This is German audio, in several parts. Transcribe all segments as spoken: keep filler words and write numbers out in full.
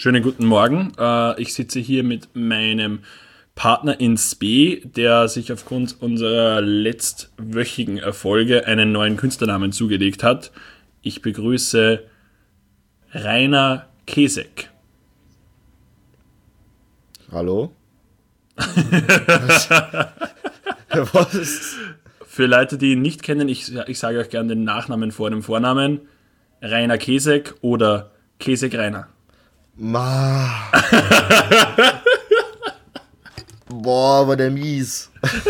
Schönen guten Morgen. Äh, ich sitze hier mit meinem Partner in Spe, der sich aufgrund unserer letztwöchigen Erfolge einen neuen Künstlernamen zugelegt hat. Ich begrüße Rainer Kesek. Hallo? Was? Für Leute, die ihn nicht kennen, ich, ich sage euch gerne den Nachnamen vor dem Vornamen. Rainer Kesek oder Kesek Rainer. Ma. Boah, war der mies.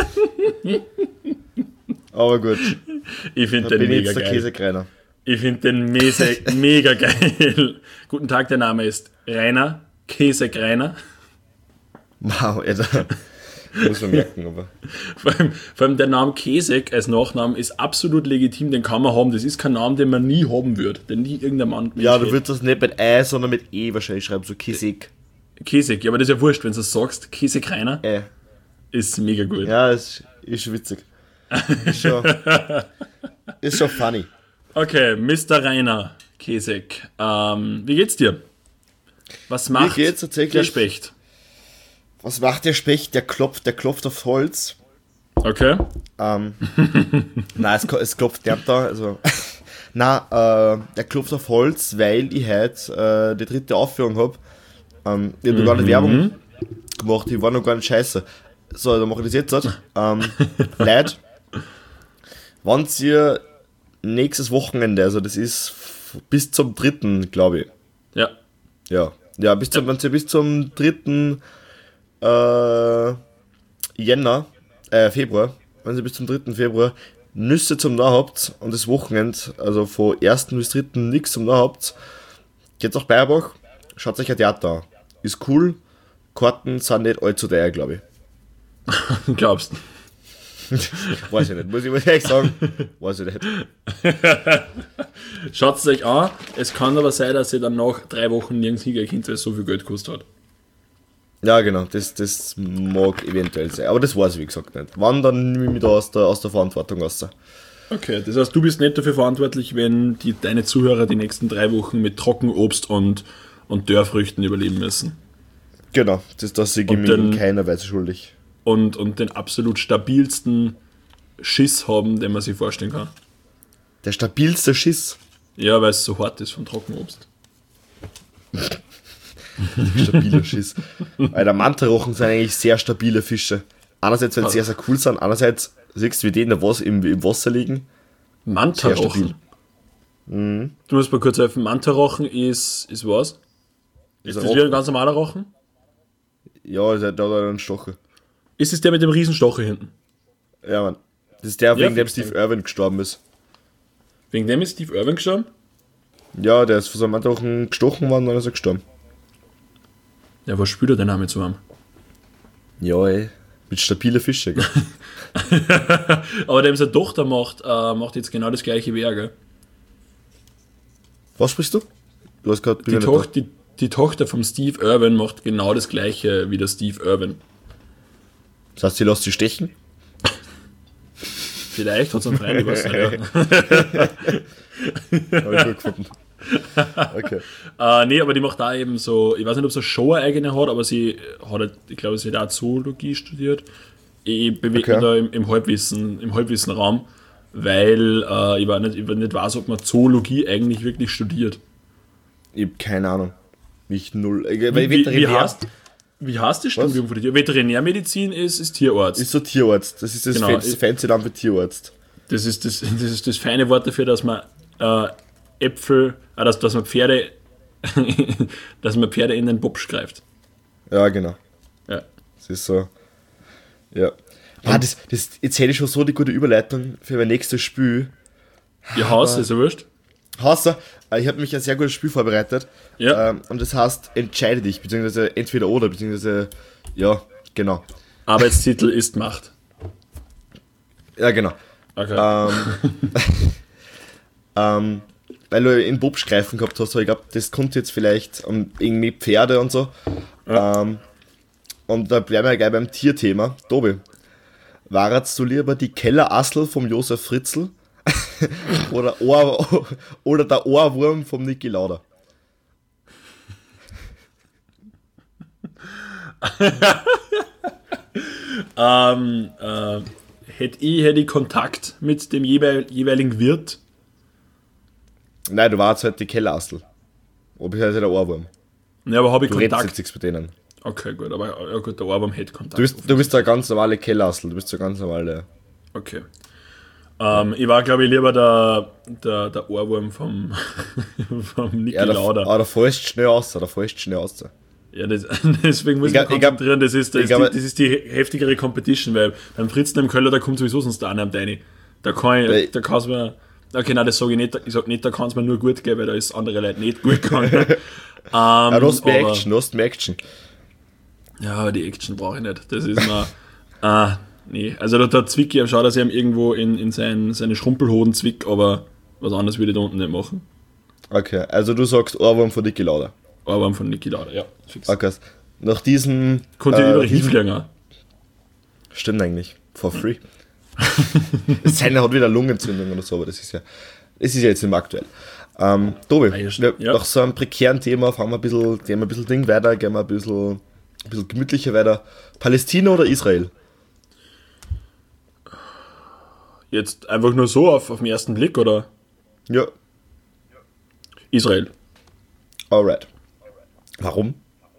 Aber gut. Ich finde den mega geil. Käsekreiner. Ich finde den mese- mega geil. Guten Tag, der Name ist Rainer Kesek Rainer. Wow, Alter. Muss man merken, aber. Vor allem, vor allem der Name Kesek als Nachname ist absolut legitim, den kann man haben. Das ist kein Name, den man nie haben würde, den nie irgendein Mann. Ja, du würdest das nicht mit Ei, sondern mit E wahrscheinlich schreiben, so Kesek. Kesek, ja, aber das ist ja wurscht, wenn du es sagst. Kesek Rainer Äh. ist mega gut. Ja, ist, ist witzig. Ist schon, ist schon funny. Okay, Mister Rainer Kesek. Ähm, wie geht's dir? Was macht Mir geht's tatsächlich. der Specht? Was macht der Specht? Der klopft, der klopft auf Holz. Okay. Ähm, nein, es, es klopft nicht da. Also, nein, äh, der klopft auf Holz, weil ich heute äh, die dritte Aufführung habe. Ähm, ich habe noch gar nicht Werbung gemacht, ich war noch gar nicht scheiße. So, dann mache ich das jetzt. Halt. Ähm, Leute, wenn ihr nächstes Wochenende, also das ist bis zum dritten, glaube ich. Ja. Ja, ja bis zum, wenn ihr bis zum dritten Äh, Jänner, äh, Februar, wenn ihr bis zum dritten Februar Nüsse zum Nah habt und das Wochenende, also von ersten bis dritten nichts zum Nah habt, geht nach Bayerbach, schaut euch ein Theater an. Ist cool, Karten sind nicht allzu teuer, glaube ich. Glaubst du? Weiß ich nicht, muss ich mal ehrlich sagen, weiß ich nicht. Schaut es euch an, es kann aber sein, dass ihr dann nach drei Wochen nirgends hingehen könnt, weil es so viel Geld gekostet hat. Ja, genau, das, das mag eventuell sein, aber das weiß ich wie gesagt nicht. Wann, dann nehme ich mich da aus der, aus der Verantwortung raus. Okay, das heißt, du bist nicht dafür verantwortlich, wenn die, deine Zuhörer die nächsten drei Wochen mit Trockenobst und, und Dörrfrüchten überleben müssen. Genau, das, das sehe ich mir in keiner Weise schuldig. Und, und den absolut stabilsten Schiss haben, den man sich vorstellen kann. Der stabilste Schiss? Ja, weil es so hart ist vom Trockenobst. Stabiler Schiss. Alter, Mantarochen sind eigentlich sehr stabile Fische. Einerseits, weil sie sehr, sehr cool sind, andererseits siehst du, wie die in der Was- im, im Wasser liegen. Mantarochen? Mhm. Du musst mal kurz helfen, Mantarochen ist, ist was? Ist, ist das wie ein ganz normaler Rochen? Ja, der hat da einen Stocher. Ist es der mit dem Riesenstocher hinten? Ja, Mann. Das ist der, ja, wegen dem Steve Irwin gestorben ist. Wegen dem ist Steve Irwin gestorben? Ja, der ist von so einem Mantarochen gestochen worden und dann ist er gestorben. Ja, was spürt er denn damit zu haben? Ja, ey. Mit stabilen Fischen. Aber dem seine Tochter macht, äh, macht jetzt genau das gleiche wie er, gell? Was sprichst du? Du hast gerade die, Toch- die, die Tochter vom Steve Irwin macht genau das gleiche wie der Steve Irwin. Das heißt, sie lässt sie stechen? Vielleicht hat es einen Freund was. Ja. Habe ich gut gefunden. Okay. äh, nee, aber die macht da eben so, ich weiß nicht, ob sie eine Show eigene hat, aber sie hat, halt, ich glaube, sie hat auch Zoologie studiert. Ich bewege Okay. mich da im, im Halbwissen, im Halbwissenraum, weil äh, ich, war nicht, ich nicht weiß, ob man Zoologie eigentlich wirklich studiert. Ich habe keine Ahnung. Mich null. Äh, Wie, wie, wie, heißt, wie heißt das Studium von dir? Veterinärmedizin ist, ist Tierarzt. Ist so Tierarzt. Das ist das Genau. fancy, fancy Name für Tierarzt. Das ist das, das ist das feine Wort dafür, dass man äh, Äpfel, äh, dass, dass man Pferde, dass man Pferde in den Bobsch greift. Ja, genau. Ja. Das ist so. Ja. Ah, das, das, jetzt hätte ich schon so die gute Überleitung für mein nächstes Spiel. Ihr Haus, ist ja wurscht. Hasser, ich habe mich ein sehr gutes Spiel vorbereitet. Ja. Ähm, und das heißt, entscheide dich, beziehungsweise entweder oder, beziehungsweise, ja, genau. Arbeitstitel ist Macht. Ja, genau. Okay. Ähm, ähm, weil du in Bobsch greifen gehabt hast, ich glaube, das kommt jetzt vielleicht um irgendwie Pferde und so. Ja. Ähm, und da bleiben wir gleich beim Tierthema. Tobi, warst du lieber die Kellerassel vom Josef Fritzl oder, Ohr, oder der Ohrwurm vom Niki Lauda? ähm, äh, hätte ich, hätt ich Kontakt mit dem jeweil, jeweiligen Wirt? Nein, du warst halt die Kellerastel. Ob ich halt der Ohrwurm. Ja, aber habe ich Du redest Kontakt? jetzt nichts mit denen. Okay, gut, aber ja, gut, der Ohrwurm hätte Kontakt. Du bist, du bist der ganz normale Kellerastel. Du bist der ganz normale... Okay. Ähm, ich war, glaube ich, lieber der, der, der Ohrwurm vom, vom Niki Ja, da, Lauda. aber da fällst du schnell raus. Da fällst du schnell raus. Ja, das, deswegen muss ich, Ich mich glaub- ich konzentrieren. Das ist, das, ich ist glaub- die, das ist die heftigere Competition, weil beim Fritzen im Köller, da kommt sowieso sonst einer am Deini. Da kann Weil- ich, da kann es mir, okay, nein, das sage ich nicht, ich sag nicht, da kann es mir nur gut gehen, weil da ist andere Leute nicht gut gegangen. ähm, Ja, du hast mehr aber- Action. Du hast mehr Action. Ja, aber die Action brauche ich nicht. Das ist mir, ah, nee. Also da, da zwick ich, schau, dass ich ihm irgendwo in, in sein, seine Schrumpelhoden zwick, aber was anderes würde ich da unten nicht machen. Okay, also du sagst Ohrwurm von Niki Lauda. Aber von Niki Lauda, ja, fix. Okay. Nach diesem... Konnte ich äh, überall diesem- hinfliegen auch. Stimmt eigentlich. For free. Seiner hat wieder Lungenentzündung oder so, aber das ist ja, das ist ja jetzt nicht mehr aktuell. Ähm, Tobi, Ah, ja, wir, stimmt, ja. nach so einem prekären Thema fahren wir ein bisschen, gehen wir ein bisschen Ding weiter, gehen wir ein bisschen, ein bisschen gemütlicher weiter. Palästina oder Israel? Jetzt einfach nur so auf, auf den ersten Blick, oder? Ja, Israel. alright. Warum?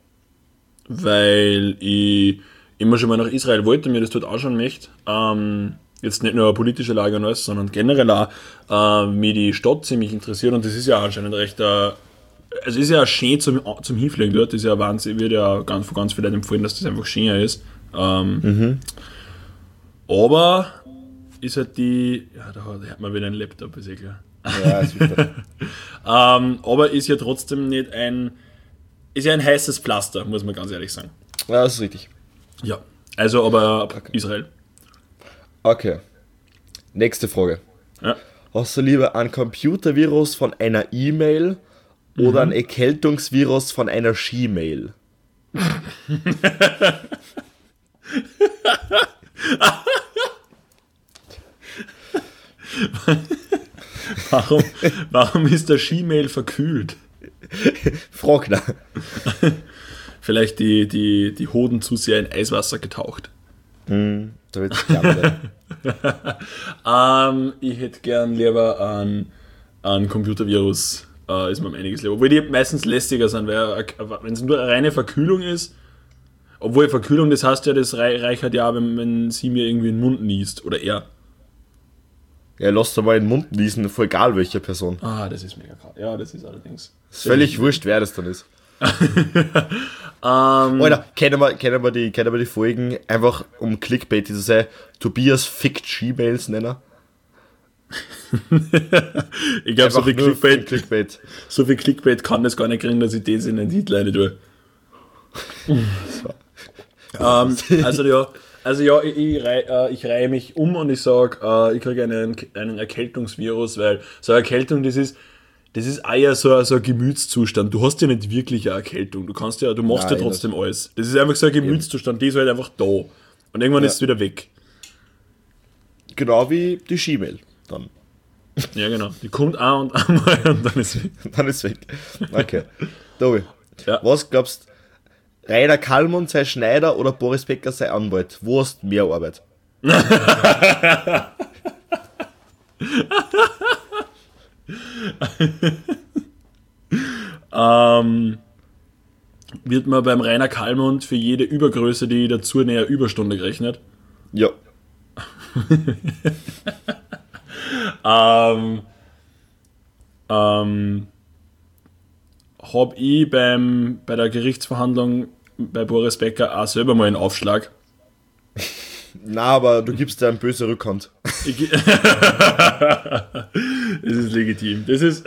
Weil ich immer schon mal nach Israel wollte, mir das dort anschauen möchte. Ähm, jetzt nicht nur eine politische Lage und alles, sondern generell auch äh, mir die Stadt ziemlich interessiert und das ist ja anscheinend recht, äh, es ist ja schön zum, zum Hinfliegen dort, das ist ja Wahnsinn, wird ja ganz, von ganz vielen Leuten empfohlen, dass das einfach schöner ist. Ähm, Mhm. Aber ist halt die, ja, da hat man wieder einen Laptop, ist eh klar. Ja, ist wichtig. Ähm, aber ist ja trotzdem nicht ein, ist ja ein heißes Pflaster, muss man ganz ehrlich sagen. Ja, das ist richtig. Ja, also aber Israel. Okay. Nächste Frage. Ja. Hast du lieber ein Computervirus von einer E-Mail oder ein Erkältungsvirus von einer Ski-Mail? Warum, warum ist der Skimail verkühlt? Frag nach. Vielleicht die, die, die Hoden zu sehr in Eiswasser getaucht. Hm, da wird's klar. Ähm, ich hätte gern lieber einen, einen Computervirus, äh, ist mir um einiges lieber. Obwohl die meistens lästiger sind, weil wenn es nur eine reine Verkühlung ist, obwohl Verkühlung, das heißt ja, das rei- reichert ja, wenn, wenn sie mir irgendwie in den Mund niest oder er. Ja, lass dir mal in den Mund niesen, voll egal welche Person. Ah, das ist mega krass. Ja, das ist allerdings. Ist völlig wurscht, wer das dann ist. Ähm, Alter, kennen wir, kennen, wir die, kennen wir die Folgen, einfach um Clickbait zu sein, Tobias fickt Ski-Mails nennen? ich glaube, so Einfach viel nur für Clickbait, Clickbait. so viel Clickbait kann das gar nicht kriegen, dass ich das in den Titel rein tue. ähm, also ja, also ja, ich, ich, rei- äh, ich reihe mich um und ich sage, äh, ich kriege einen, einen Erkältungsvirus, weil so eine Erkältung, das ist, das ist auch ja so, so ein Gemütszustand. Du hast ja nicht wirklich eine Erkältung. Du kannst ja, du machst Nein, ja trotzdem alles. Das ist einfach so ein Gemütszustand, die ist halt einfach da. Und irgendwann Ja. ist es wieder weg. Genau wie die Ski-Mail. Dann. Ja, genau. Die kommt auch und einmal und dann ist sie weg. Dann ist weg. Okay. Tobi, Ja. was glaubst du, Rainer Kallmund sei Schneider oder Boris Becker sei Anwalt? Wo hast du mehr Arbeit? Ähm, wird man beim Rainer Kallmund für jede Übergröße, die dazu näher Überstunde gerechnet? Ja. Ähm, ähm, hab ich beim, bei der Gerichtsverhandlung bei Boris Becker auch selber mal einen Aufschlag. Na, aber du gibst dir eine böse Rückhand. Ich, das ist legitim. Das ist.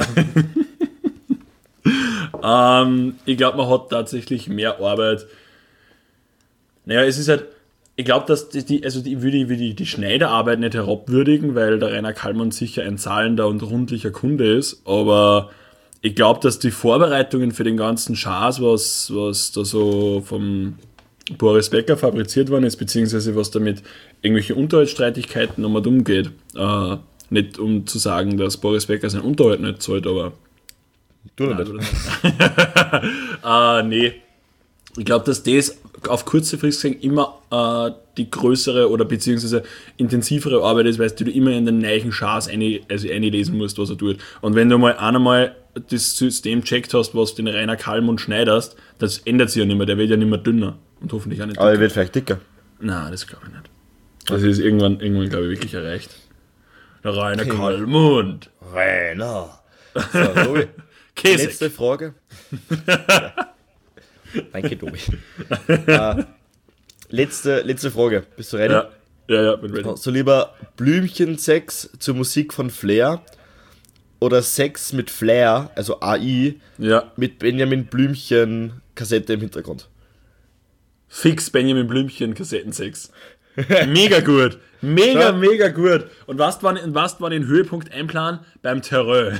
ähm, ich glaube, man hat tatsächlich mehr Arbeit. Naja, es ist halt. Ich glaube, dass die, die, also die würde die, die Schneiderarbeit nicht herabwürdigen, weil der Rainer Kallmund sicher ein zahlender und rundlicher Kunde ist, aber ich glaube, dass die Vorbereitungen für den ganzen Schaß, was, was da so vom Boris Becker fabriziert worden ist, beziehungsweise was damit irgendwelche Unterhaltsstreitigkeiten um und umgeht, äh, nicht um zu sagen, dass Boris Becker seinen Unterhalt nicht zahlt, aber Du Nein, nicht. du das nicht. äh, nee. Ich glaube, dass das auf kurze Frist gesehen immer äh, die größere oder beziehungsweise intensivere Arbeit ist, weil du immer in den neuen Chars eine, also einlesen musst, was er tut. Und wenn du mal einmal das System checkt hast, was den Rainer Kallmund schneiderst, das ändert sich ja nicht mehr, der wird ja nicht mehr dünner und hoffentlich auch nicht dicker. Aber er wird vielleicht dicker. Nein, das glaube ich nicht. Das ist irgendwann, irgendwann glaube ich, wirklich erreicht. Der Rainer Kallmund. Rainer. So, Tobi. Letzte Frage. Ja. Danke, Tobi. uh, letzte, letzte Frage. Bist du ready? Ja, ja, ja, bin ready. So lieber Blümchensex zur Musik von Flair oder Sex mit Flair, also A I, ja. mit Benjamin Blümchen Kassette im Hintergrund. Fix Benjamin Blümchen Kassettensex. Mega gut. Mega, ja. mega gut. Und was war, was war den Höhepunkt einplanen? Beim Terreur.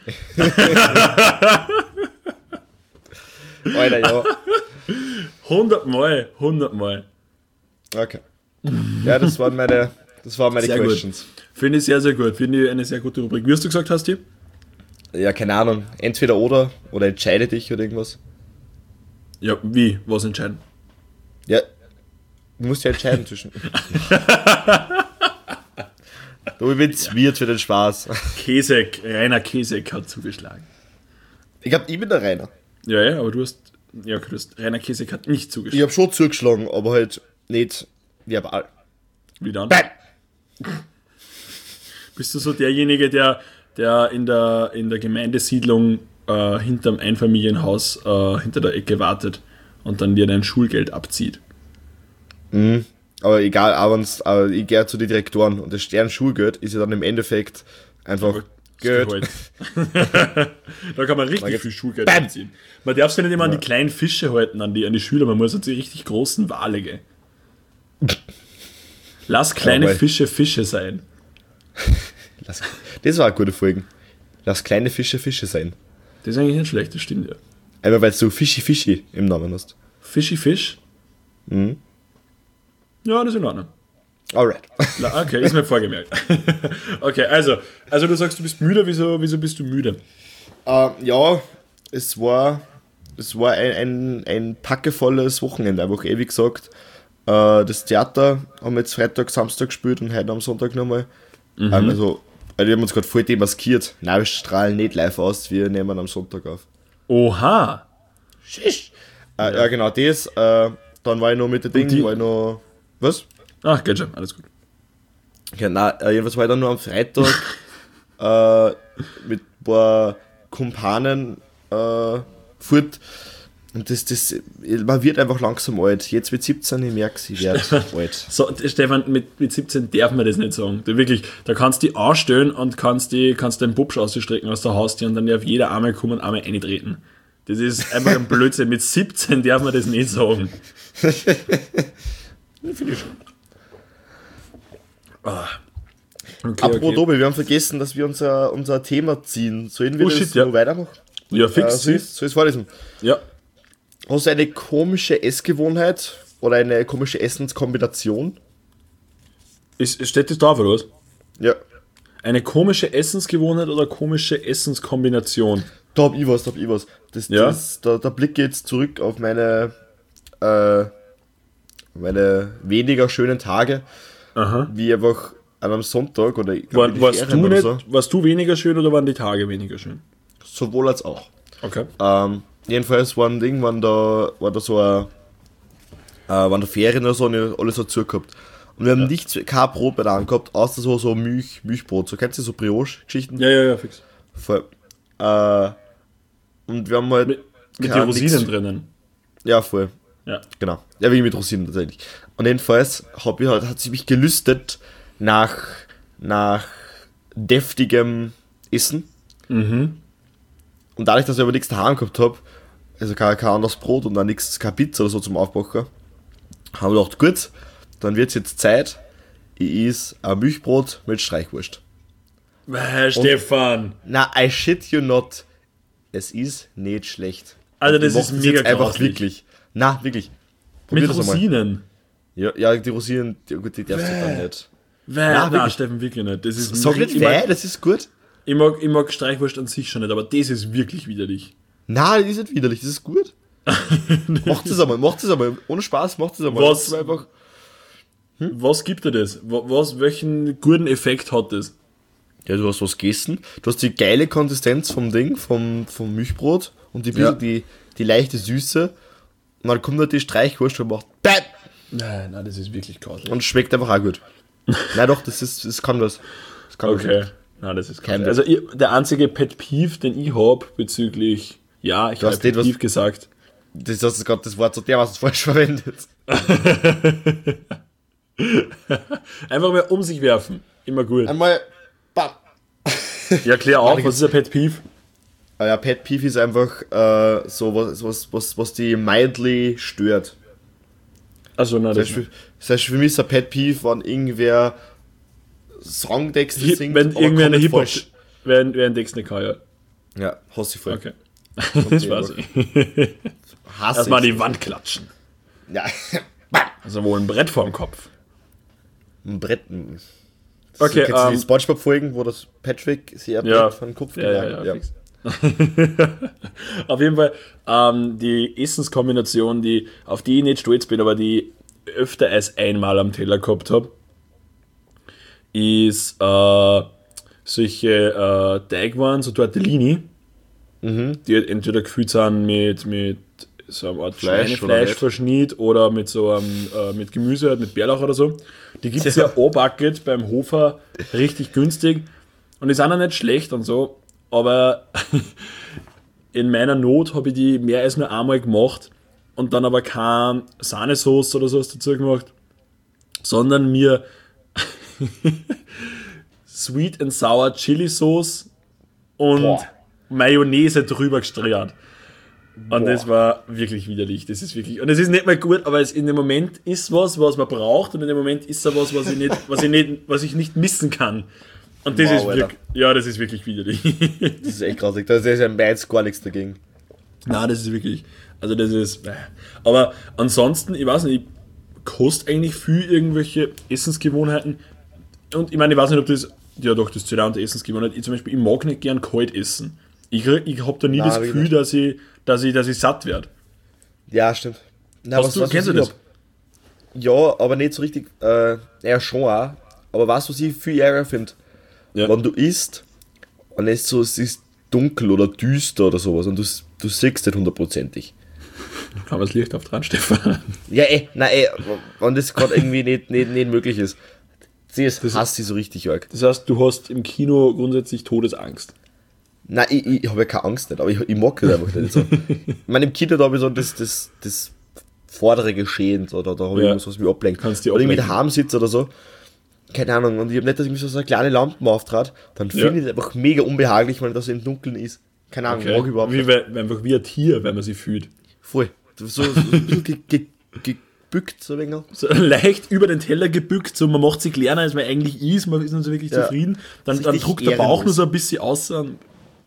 Alter, ja. Hundertmal, hundertmal. Okay. Ja, das waren meine, das waren meine sehr Questions. Gut. Finde ich sehr, sehr gut. Finde ich eine sehr gute Rubrik. Wie hast du gesagt, hast du? Ja, keine Ahnung. Entweder oder, oder entscheide dich oder irgendwas. Ja, wie? Was entscheiden? Ja, du musst ja entscheiden zwischen. Du bist wird für den Spaß. Kesek, Rainer Kesek hat zugeschlagen. Ich hab ich bin der Rainer. Ja, ja, aber du hast. Ja, du hast. Rainer Kesek hat nicht zugeschlagen. Ich hab schon zugeschlagen, aber halt nicht verbal. Wie dann? Bam. Bist du so derjenige, der, der in der, in der Gemeindesiedlung äh, hinterm Einfamilienhaus äh, hinter der Ecke wartet und dann dir dein Schulgeld abzieht? Mhm. Aber egal, abends, aber ich gehe zu den Direktoren und das Sternschulgeld ist ja dann im Endeffekt einfach Geld. Da kann man richtig man viel Schulgeld Bam. abziehen. Man darf sich nicht immer ja. an die kleinen Fische halten, an die, an die Schüler, man muss an die richtig großen Wale gehen. Lass kleine ja, Fische Fische sein. Lass, das war eine gute Folge. Lass kleine Fische Fische sein. Das ist eigentlich nicht schlecht, das stimmt ja. Einmal weil du Fischi Fischi im Namen hast. Fischi Fisch? Mhm. Ja, das ist in Ordnung. Alright. Okay, ist mir vorgemerkt. Okay, also, also du sagst, du bist müde, wieso, wieso bist du müde? Uh, ja, es war, es war ein, ein, ein packevolles Wochenende, einfach ewig gesagt. Uh, das Theater haben wir jetzt Freitag, Samstag gespielt und heute am Sonntag nochmal. Mhm. Um, also, wir haben uns gerade voll demaskiert. Nein, wir strahlen nicht live aus, wir nehmen am Sonntag auf. Oha! Schisch! Uh, ja. ja, genau, das. Uh, dann war ich noch mit den Dingen, war ich noch. Was? Ach, geht schon, alles gut. Ja, nein, jedenfalls war ich dann nur am Freitag äh, mit ein paar Kumpanen äh, fort. Und das, das, man wird einfach langsam alt. Jetzt mit siebzehn, ich merke es, ich werde alt. So, Stefan, mit, mit siebzehn darf man das nicht sagen. Du, wirklich, da kannst du dich anstellen und kannst, die, kannst den Bubsch ausstrecken aus der Haustür und dann darf jeder einmal kommen und einmal eintreten. Das ist einfach ein Blödsinn. Mit siebzehn darf man das nicht sagen. Finde ich schon. Ah. Okay, Apropos okay. Tobi, wir haben vergessen, dass wir unser, unser Thema ziehen. Sollen wir oh, das shit, so ja. weitermachen? Ja, fix. Äh, soll ich es vorlesen? Ja. Hast du eine komische Essgewohnheit oder eine komische Essenskombination? Ist, steht das da oder was? Ja. Eine komische Essensgewohnheit oder komische Essenskombination? Da hab ich was, da hab ich was. Das, ja? das, da, da blicke ich jetzt zurück auf meine, äh, meine weniger schönen Tage. Aha. Wie einfach an einem Sonntag oder War, warst, du nicht, so. warst du weniger schön oder waren die Tage weniger schön? Sowohl als auch. Okay. Ähm, jedenfalls war ein Ding, waren da, war da so ein, äh, waren da Ferien oder so und alles dazu gehabt. Und wir haben ja. nichts, kein Brot bei der Hand gehabt, außer so, so Milch, Milchbrot. So kennst du so Brioche-Geschichten? Ja, ja, ja, fix. Voll. Äh, und wir haben halt. Mit, mit den Rosinen nix, drinnen. Ja, voll. Ja. Genau. Ja, wie mit Rosinen tatsächlich. Und jedenfalls hab ich halt, hat sie mich gelüstet nach, nach deftigem Essen. Mhm. Und dadurch, dass ich aber nichts daheim gehabt habe, also kein, kein anderes Brot und dann nichts, keine Pizza oder so zum Aufbacken, haben wir gedacht, gut, dann wird es jetzt Zeit, ich esse ein Milchbrot mit Streichwurst. Äh, Stefan! Na, I shit you not. Es ist nicht schlecht. Also das ist mega jetzt einfach wirklich. Na, wirklich. Probier mit Rosinen? Ja, ja, die Rosinen, die, gut, die darfst du dann nicht. Weh, na, na Steffen, wirklich nicht. Das ist Sag nicht weh, das ist gut. Ich mag, ich mag Streichwurst an sich schon nicht, aber das ist wirklich widerlich. Nein, das ist nicht widerlich, das ist gut. Macht es einmal, macht es einmal. Ohne Spaß, macht es einmal. Was, Macht's einfach. hm? was gibt dir das? Was, welchen guten Effekt hat das? Ja, du hast was gegessen. Du hast die geile Konsistenz vom Ding, vom, vom Milchbrot und die, Ja. die, die leichte Süße. Und dann kommt halt die Streichwurst und macht BÄM! Nein, nein, das ist wirklich grauslich. Und schmeckt einfach auch gut. Nein, doch, das ist, das kann was. Das kann Okay, was. nein, das ist Kein grauslich. Also ich, der einzige Pet Peeve, den ich habe bezüglich, ja, ich Du habe hast Pet nicht Peeve was- gesagt. Das hast du gerade das Wort so dermaßen falsch verwendet. Einfach mal um sich werfen. Immer gut. Einmal, bam! Ja, klär auf, was ist ein Pet Peeve? Ah ja, Pet Peeve ist einfach äh, so was, was, was, was die mildly stört. Also, nein, Das das heißt, für, das heißt für mich ist ein Pet Peeve, wenn irgendwer Songtexte Hip, singt, wenn aber irgendwer eine komplett Hip-Hop, falsch. wer, wer einen Text nicht kann, ja. Ja, hasse ich voll. Okay. Das weiß ich. Hasse Erstmal ich. die Wand klatschen. Ja, Also wohl ein Brett vorm Kopf. ein Brett. Okay, Kennst du die ähm, Spongebob-Folgen, wo das Patrick sehr Brett Ja. von den Kopf Ja, ja, gelagert- ja, fix. Auf jeden Fall, ähm, die Essenskombination, die, auf die ich nicht stolz bin, aber die ich öfter als einmal am Teller gehabt habe, ist äh, solche äh, Teigwaren, so Tortellini, Mhm. die halt entweder gefüllt sind mit, mit so einer Art Fleisch oder Schweinefleischverschnitt oder mit so einem, äh, mit Gemüse, halt mit Bärlauch oder so. Die gibt es ja Ja. A-Bucket beim Hofer richtig günstig und die sind auch nicht schlecht und so, aber in meiner Not habe ich die mehr als nur einmal gemacht und dann aber keine Sahnesauce oder sowas dazu gemacht, sondern mir Sweet and Sour Chili Sauce und Boah. Mayonnaise drüber gestreut. Und Boah. das war wirklich widerlich. Das ist wirklich. Und es ist nicht mal gut, aber es in dem Moment ist was, was man braucht, und in dem Moment ist da was, was ich nicht, was ich nicht, was ich nicht missen kann. Und das Wow, ist Alter. wirklich, ja, das ist wirklich widerlich. Das ist echt grausig. Da ist ja meins gar nichts dagegen. Nein, das ist wirklich. Also das ist. Aber ansonsten, ich weiß nicht, ich koste eigentlich viel irgendwelche Essensgewohnheiten. Und ich meine, ich weiß nicht, ob das. Ja doch, das zählt auch unter Essensgewohnheit. Ich zum Beispiel, ich mag nicht gern kalt essen. Ich, ich habe da nie Nein, das hab ich Gefühl, nicht. dass ich, dass, ich, dass ich satt werde. Ja, stimmt. Na, Hast du, kennst du ich das? hab? Ja, aber nicht so richtig. Äh, ja, schon auch. Aber weißt du, was ich viel ärger finde? Ja. Wenn du isst und es so, es ist dunkel oder düster oder sowas und du, du siehst nicht hundertprozentig. Kann man das Licht auf dran, Stefan? Ja, eh, nein, eh, wenn das gerade irgendwie nicht, nicht, nicht möglich ist. Sie ist, Das- hasst sie so richtig arg. Das heißt, du hast im Kino grundsätzlich Todesangst. Nein, ich, ich habe ja keine Angst nicht, aber ich, ich mag das einfach nicht so. Ich meine, im Kino da habe ich so das, das, das vordere Geschehen, so, da, da habe ich Ja. irgendwas, was mich ablenkt. Kannst dich Oder irgendwie ablenken. daheim sitze oder so. Keine Ahnung, und ich habe nicht, dass ich mich so eine kleine Lampe auftrat, dann finde Ja. ich das einfach mega unbehaglich, weil das so im Dunkeln ist. Keine Ahnung, mag ich überhaupt Wie, nicht. weil- einfach wie ein Tier, wenn man sich fühlt. Voll. So, so ein bisschen ge, ge, gebückt, so ein wenig. So leicht über den Teller gebückt, so man macht sich kleiner, als man eigentlich ist, man ist nicht so wirklich Ja. zufrieden. Dann, Richtig dann druckt der Bauch ehrenlos. nur so ein bisschen aus. Und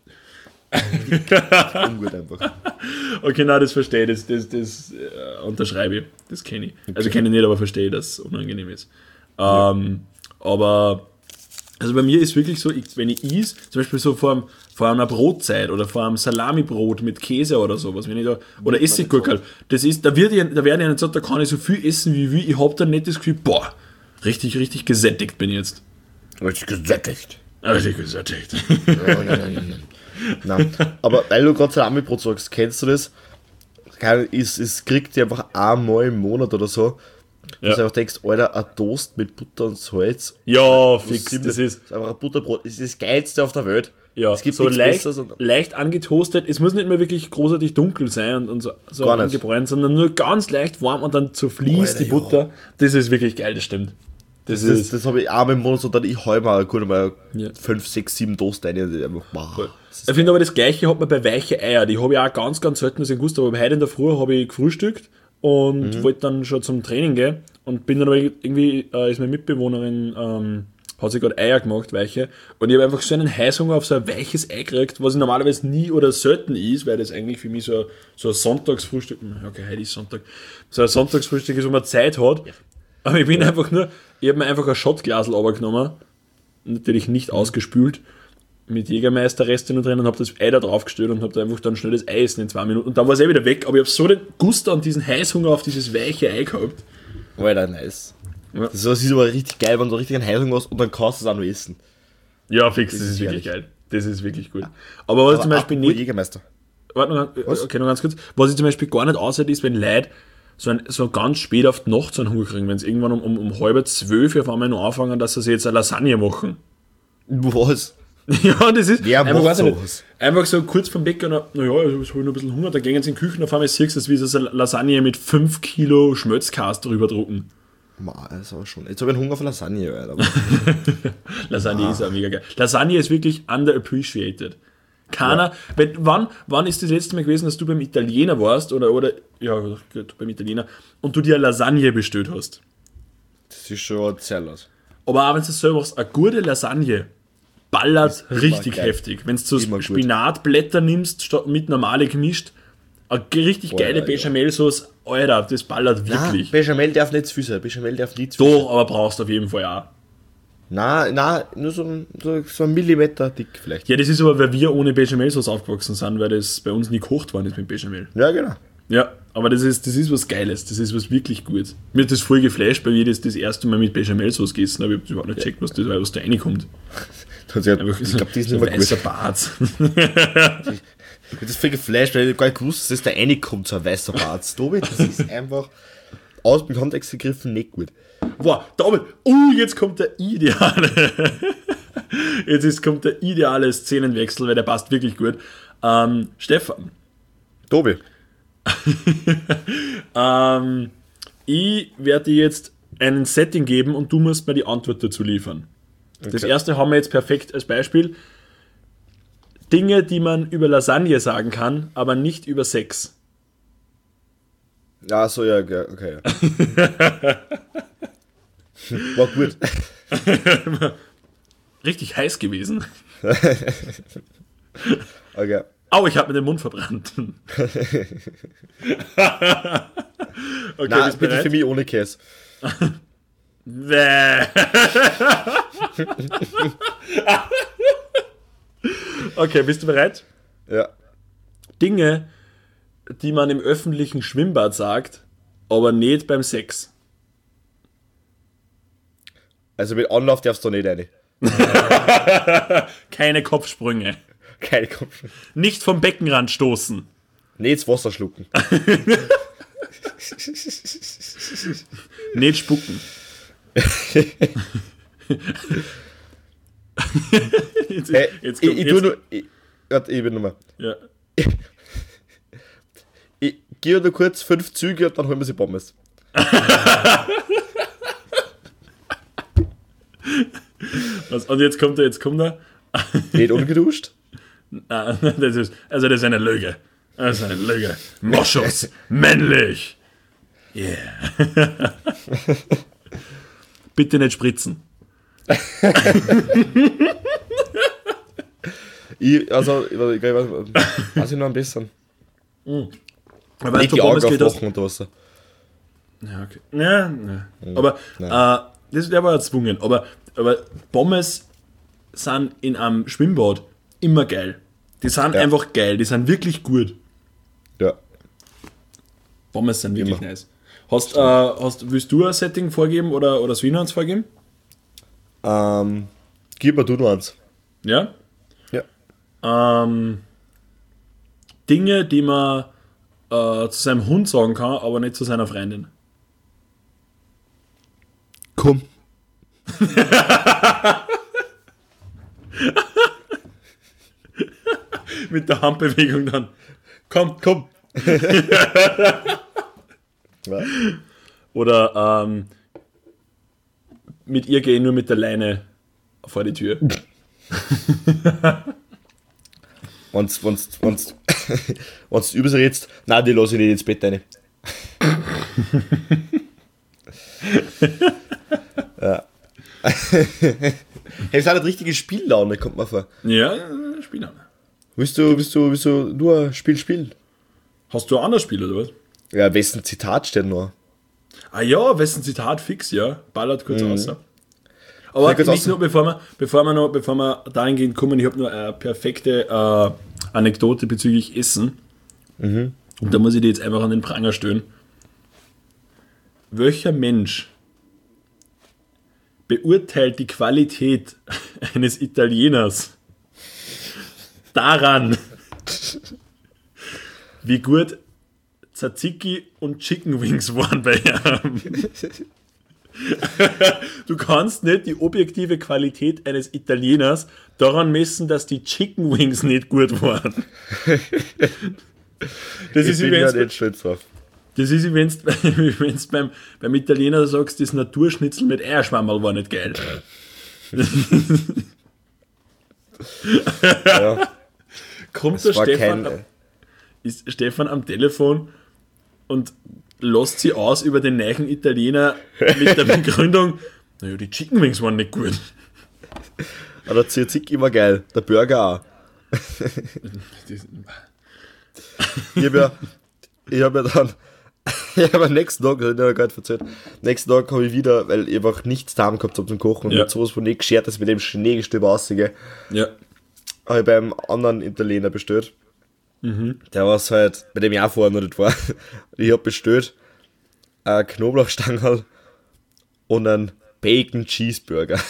Ungut einfach. okay, nein, das verstehe ich, das, das, das äh, unterschreibe ich, das kenne ich. Also kenne ich nicht, aber verstehe, dass es unangenehm ist. Ähm, aber, also bei mir ist wirklich so, ich, wenn ich is, zum Beispiel so vor, einem, vor einer Brotzeit oder vor einem Salamibrot mit Käse oder sowas, wenn ich da, oder Essiggurkel, das ist, da wird ich, da werde ich nicht sagen, da kann ich so viel essen wie ich will, ich habe dann nicht das Gefühl, boah, richtig, richtig gesättigt bin ich jetzt. Richtig gesättigt. Richtig gesättigt. Nein. Aber weil du gerade Salami-Brot sagst, kennst du das? Keine- Es, es kriegt dir einfach einmal im Monat oder so. Ja. Dass du einfach denkst, Alter, ein Toast mit Butter und Salz. Ja, fix, Das das ist, ist einfach ein Butterbrot. Das ist das Geilste auf der Welt. ja, es gibt so nichts leicht, Besseres. Und leicht angetoastet. Es muss nicht mehr wirklich großartig dunkel sein und, und so, so Gar nicht. angebräunt, sondern nur ganz leicht warm und dann zerfließt Alter, die Butter. Das ist wirklich geil, das stimmt. Das, das, ist, das habe ich einmal im Monat so, dann ich hau mal gut mal Ja. fünf, sechs, sieben Toast rein. und Einfach, wow. Das ist ich finde aber das Gleiche hat man bei weiche Eier. Die habe ich auch ganz, ganz selten das gewusst, aber heute in der Früh habe ich gefrühstückt und Mhm. wollte dann schon zum Training gehen und bin dann aber irgendwie, äh, ist meine Mitbewohnerin, ähm, hat sich gerade Eier gemacht, weiche, und ich habe einfach so einen Heißhunger auf so ein weiches Ei gekriegt, was ich normalerweise nie oder selten ist, weil das eigentlich für mich so, so ein Sonntagsfrühstück, okay, heute ist Sonntag, so ein Sonntagsfrühstück ist, wo man Zeit hat, aber ich bin einfach nur, ich habe mir einfach ein Shotglasl runtergenommen, natürlich nicht ausgespült, mit Jägermeister-Reste noch drin und habe das Ei da draufgestellt und habe da einfach dann schnell das Ei essen in zwei Minuten. Und dann war es eh wieder weg, aber ich habe so den Guster und diesen Heißhunger auf dieses weiche Ei gehabt. Alter, nice. Ja. Das ist aber richtig geil, wenn du richtig einen Heißhunger hast und dann kannst du es auch noch essen. Ja, fix, das, das ist, ist wirklich geil. Das ist wirklich gut. Aber was aber ich zum Beispiel nicht... Jägermeister. Warte noch, okay, noch ganz kurz. Was ich zum Beispiel gar nicht aussieht, ist, wenn Leute so, ein, so ganz spät auf die Nacht so einen Hunger kriegen, wenn sie irgendwann um, um, um halb zwölf auf einmal noch anfangen, dass sie sich jetzt eine Lasagne machen. Was? Ja, das ist Wer einfach, macht sowas? Einfach so kurz vom Bäcker, naja, ich habe noch ein bisschen Hunger, da gehen sie in die Küche und auf einmal siehst du, wie sie so eine Lasagne mit fünf Kilo Schmötzkast drüber drucken. Das war schon. Jetzt habe ich einen Hunger auf Lasagne, Alter. Lasagne ah. ist auch mega geil. Lasagne ist wirklich underappreciated. Keiner, ja. wenn, wann, wann ist das letzte Mal gewesen, dass du beim Italiener warst oder, oder ja, beim Italiener und du dir eine Lasagne bestellt hast? Das ist schon sehr los. Aber auch wenn du es selber machst, eine gute Lasagne ballert richtig geil. Heftig. Wenn du so immer Spinatblätter gut. nimmst, statt mit normale gemischt, eine richtig Boah, geile Bechamel-Sauce, Alter, das ballert wirklich. Nein, Bechamel darf nicht zu viel sein. Bechamel darf nicht zu viel sein. Doch, aber brauchst du auf jeden Fall auch. Nein, nein, nur so ein, so, so ein Millimeter dick vielleicht. Ja, das ist aber, weil wir ohne Bechamel-Sauce aufgewachsen sind, weil das bei uns nie gekocht worden ist mit Bechamel. Ja, genau. Ja, aber das ist, das ist was Geiles, das ist was wirklich Gutes. Mir hat das voll geflasht, weil ich das das erste Mal mit Bechamel-Sauce gegessen habe. Ich habe überhaupt nicht gecheckt, was das war, was da reinkommt. Ich glaube, die ist nicht mehr gut. Bart. Ich bin das voll geflasht, weil ich gar nicht gewusst, dass da reinkommt, so ein weißer Bart. Tobi, das ist einfach aus dem Kontext gegriffen nicht gut. Wow, David, uh, jetzt kommt der ideale, jetzt ist, kommt der ideale Szenenwechsel, weil der passt wirklich gut. Ähm, Stefan. Tobi. ähm, ich werde dir jetzt ein Setting geben und du musst mir die Antwort dazu liefern. Okay. Das erste haben wir jetzt perfekt als Beispiel. Dinge, die man über Lasagne sagen kann, aber nicht über Sex. Ja, so, ja, okay. Ja. War gut. Richtig heiß gewesen. Okay. Au, ich habe mir den Mund verbrannt. Okay, nein, bitte bereit? Für mich ohne Käse. Okay, bist du bereit? Ja. Dinge, die man im öffentlichen Schwimmbad sagt, aber nicht beim Sex. Also mit Anlauf darfst du nicht rein. Keine Kopfsprünge. Keine Kopfsprünge. Nicht vom Beckenrand stoßen. Nicht ins Wasser schlucken. Nicht spucken. jetzt, hey, jetzt ich, kommt, ich, jetzt. Nur, ich, warte, ich bin nochmal. Ja. Ich, ich gehe nur kurz fünf Züge und dann holen wir sie Pommes. Was, und jetzt kommt er, jetzt kommt er. Nicht ungeduscht? Nein, das ist, also das ist eine Lüge. Das ist eine Lüge. Moschus, männlich. Yeah. Bitte nicht spritzen. ich, also, ich, ich, ich weiß ich noch ein bisschen. Mhm. Aber nicht die Augen aufmachen unter Wasser. Ja, okay. Ja, ja. Aber äh, das wäre aber erzwungen. Aber, aber Pommes sind in einem Schwimmbad immer geil. Die sind ja. einfach geil, die sind wirklich gut. Ja. Pommes sind wirklich immer. Nice. Hast, äh, hast, willst du ein Setting vorgeben oder, oder soll ich noch eins vorgeben? Ähm, gib mir du noch eins. Ja? Ja. Ähm, Dinge, die man äh, zu seinem Hund sagen kann, aber nicht zu seiner Freundin. Komm. Mit der Handbewegung dann. Komm, komm. Ja. Oder ähm, mit ihr gehe ich nur mit der Leine vor die Tür. Wenn's, wenn's, wenn's, wenn's du über sie redest, nein, die lasse ich nicht ins Bett rein. Ja. Hey, es hat eine richtige Spiellaune, kommt mir vor. Ja, Spiellaune. Willst du, willst du, willst du nur ein Spiel spielen? Hast du ein anderes Spiel, oder was? Ja, wessen Zitat steht noch? Ah ja, wessen Zitat fix, ja. Ballert kurz mhm. außer. Aber nicht nur, bevor wir, bevor wir noch, bevor wir dahingehend kommen, ich habe nur eine perfekte äh, Anekdote bezüglich Essen. Mhm. Und da muss ich dir jetzt einfach an den Pranger stellen. Welcher Mensch beurteilt die Qualität eines Italieners daran, wie gut Tzatziki und Chicken Wings waren bei ihm? Du kannst nicht die objektive Qualität eines Italieners daran messen, dass die Chicken Wings nicht gut waren. Das ich ist bin wie ja nicht stolz drauf. Das ist wie wenn du beim, beim Italiener sagst, das Naturschnitzel mit Eierschwammerl war nicht geil. Ja. Kommt der Stefan, kein... ist Stefan am Telefon und lässt sie aus über den neuen Italiener mit der Begründung, naja, die Chicken Wings waren nicht gut. Aber der Tzatziki immer geil, der Burger auch. Ich habe ja, ich hab ja dann, ich habe am nächsten Tag, das habe ich ja gerade erzählt, nächsten Tag habe ich wieder, weil ich einfach nichts daheim gehabt habe zum Kochen und ja. mit sowas von nicht geschert, dass ich mit dem Schneegestöber aussehe, ja. habe ich beim anderen Italiener bestellt. Mhm. Der war es halt, bei dem ich auch vorher noch nicht war. Ich habe bestellt ein Knoblauchstangerl und einen Bacon Cheeseburger.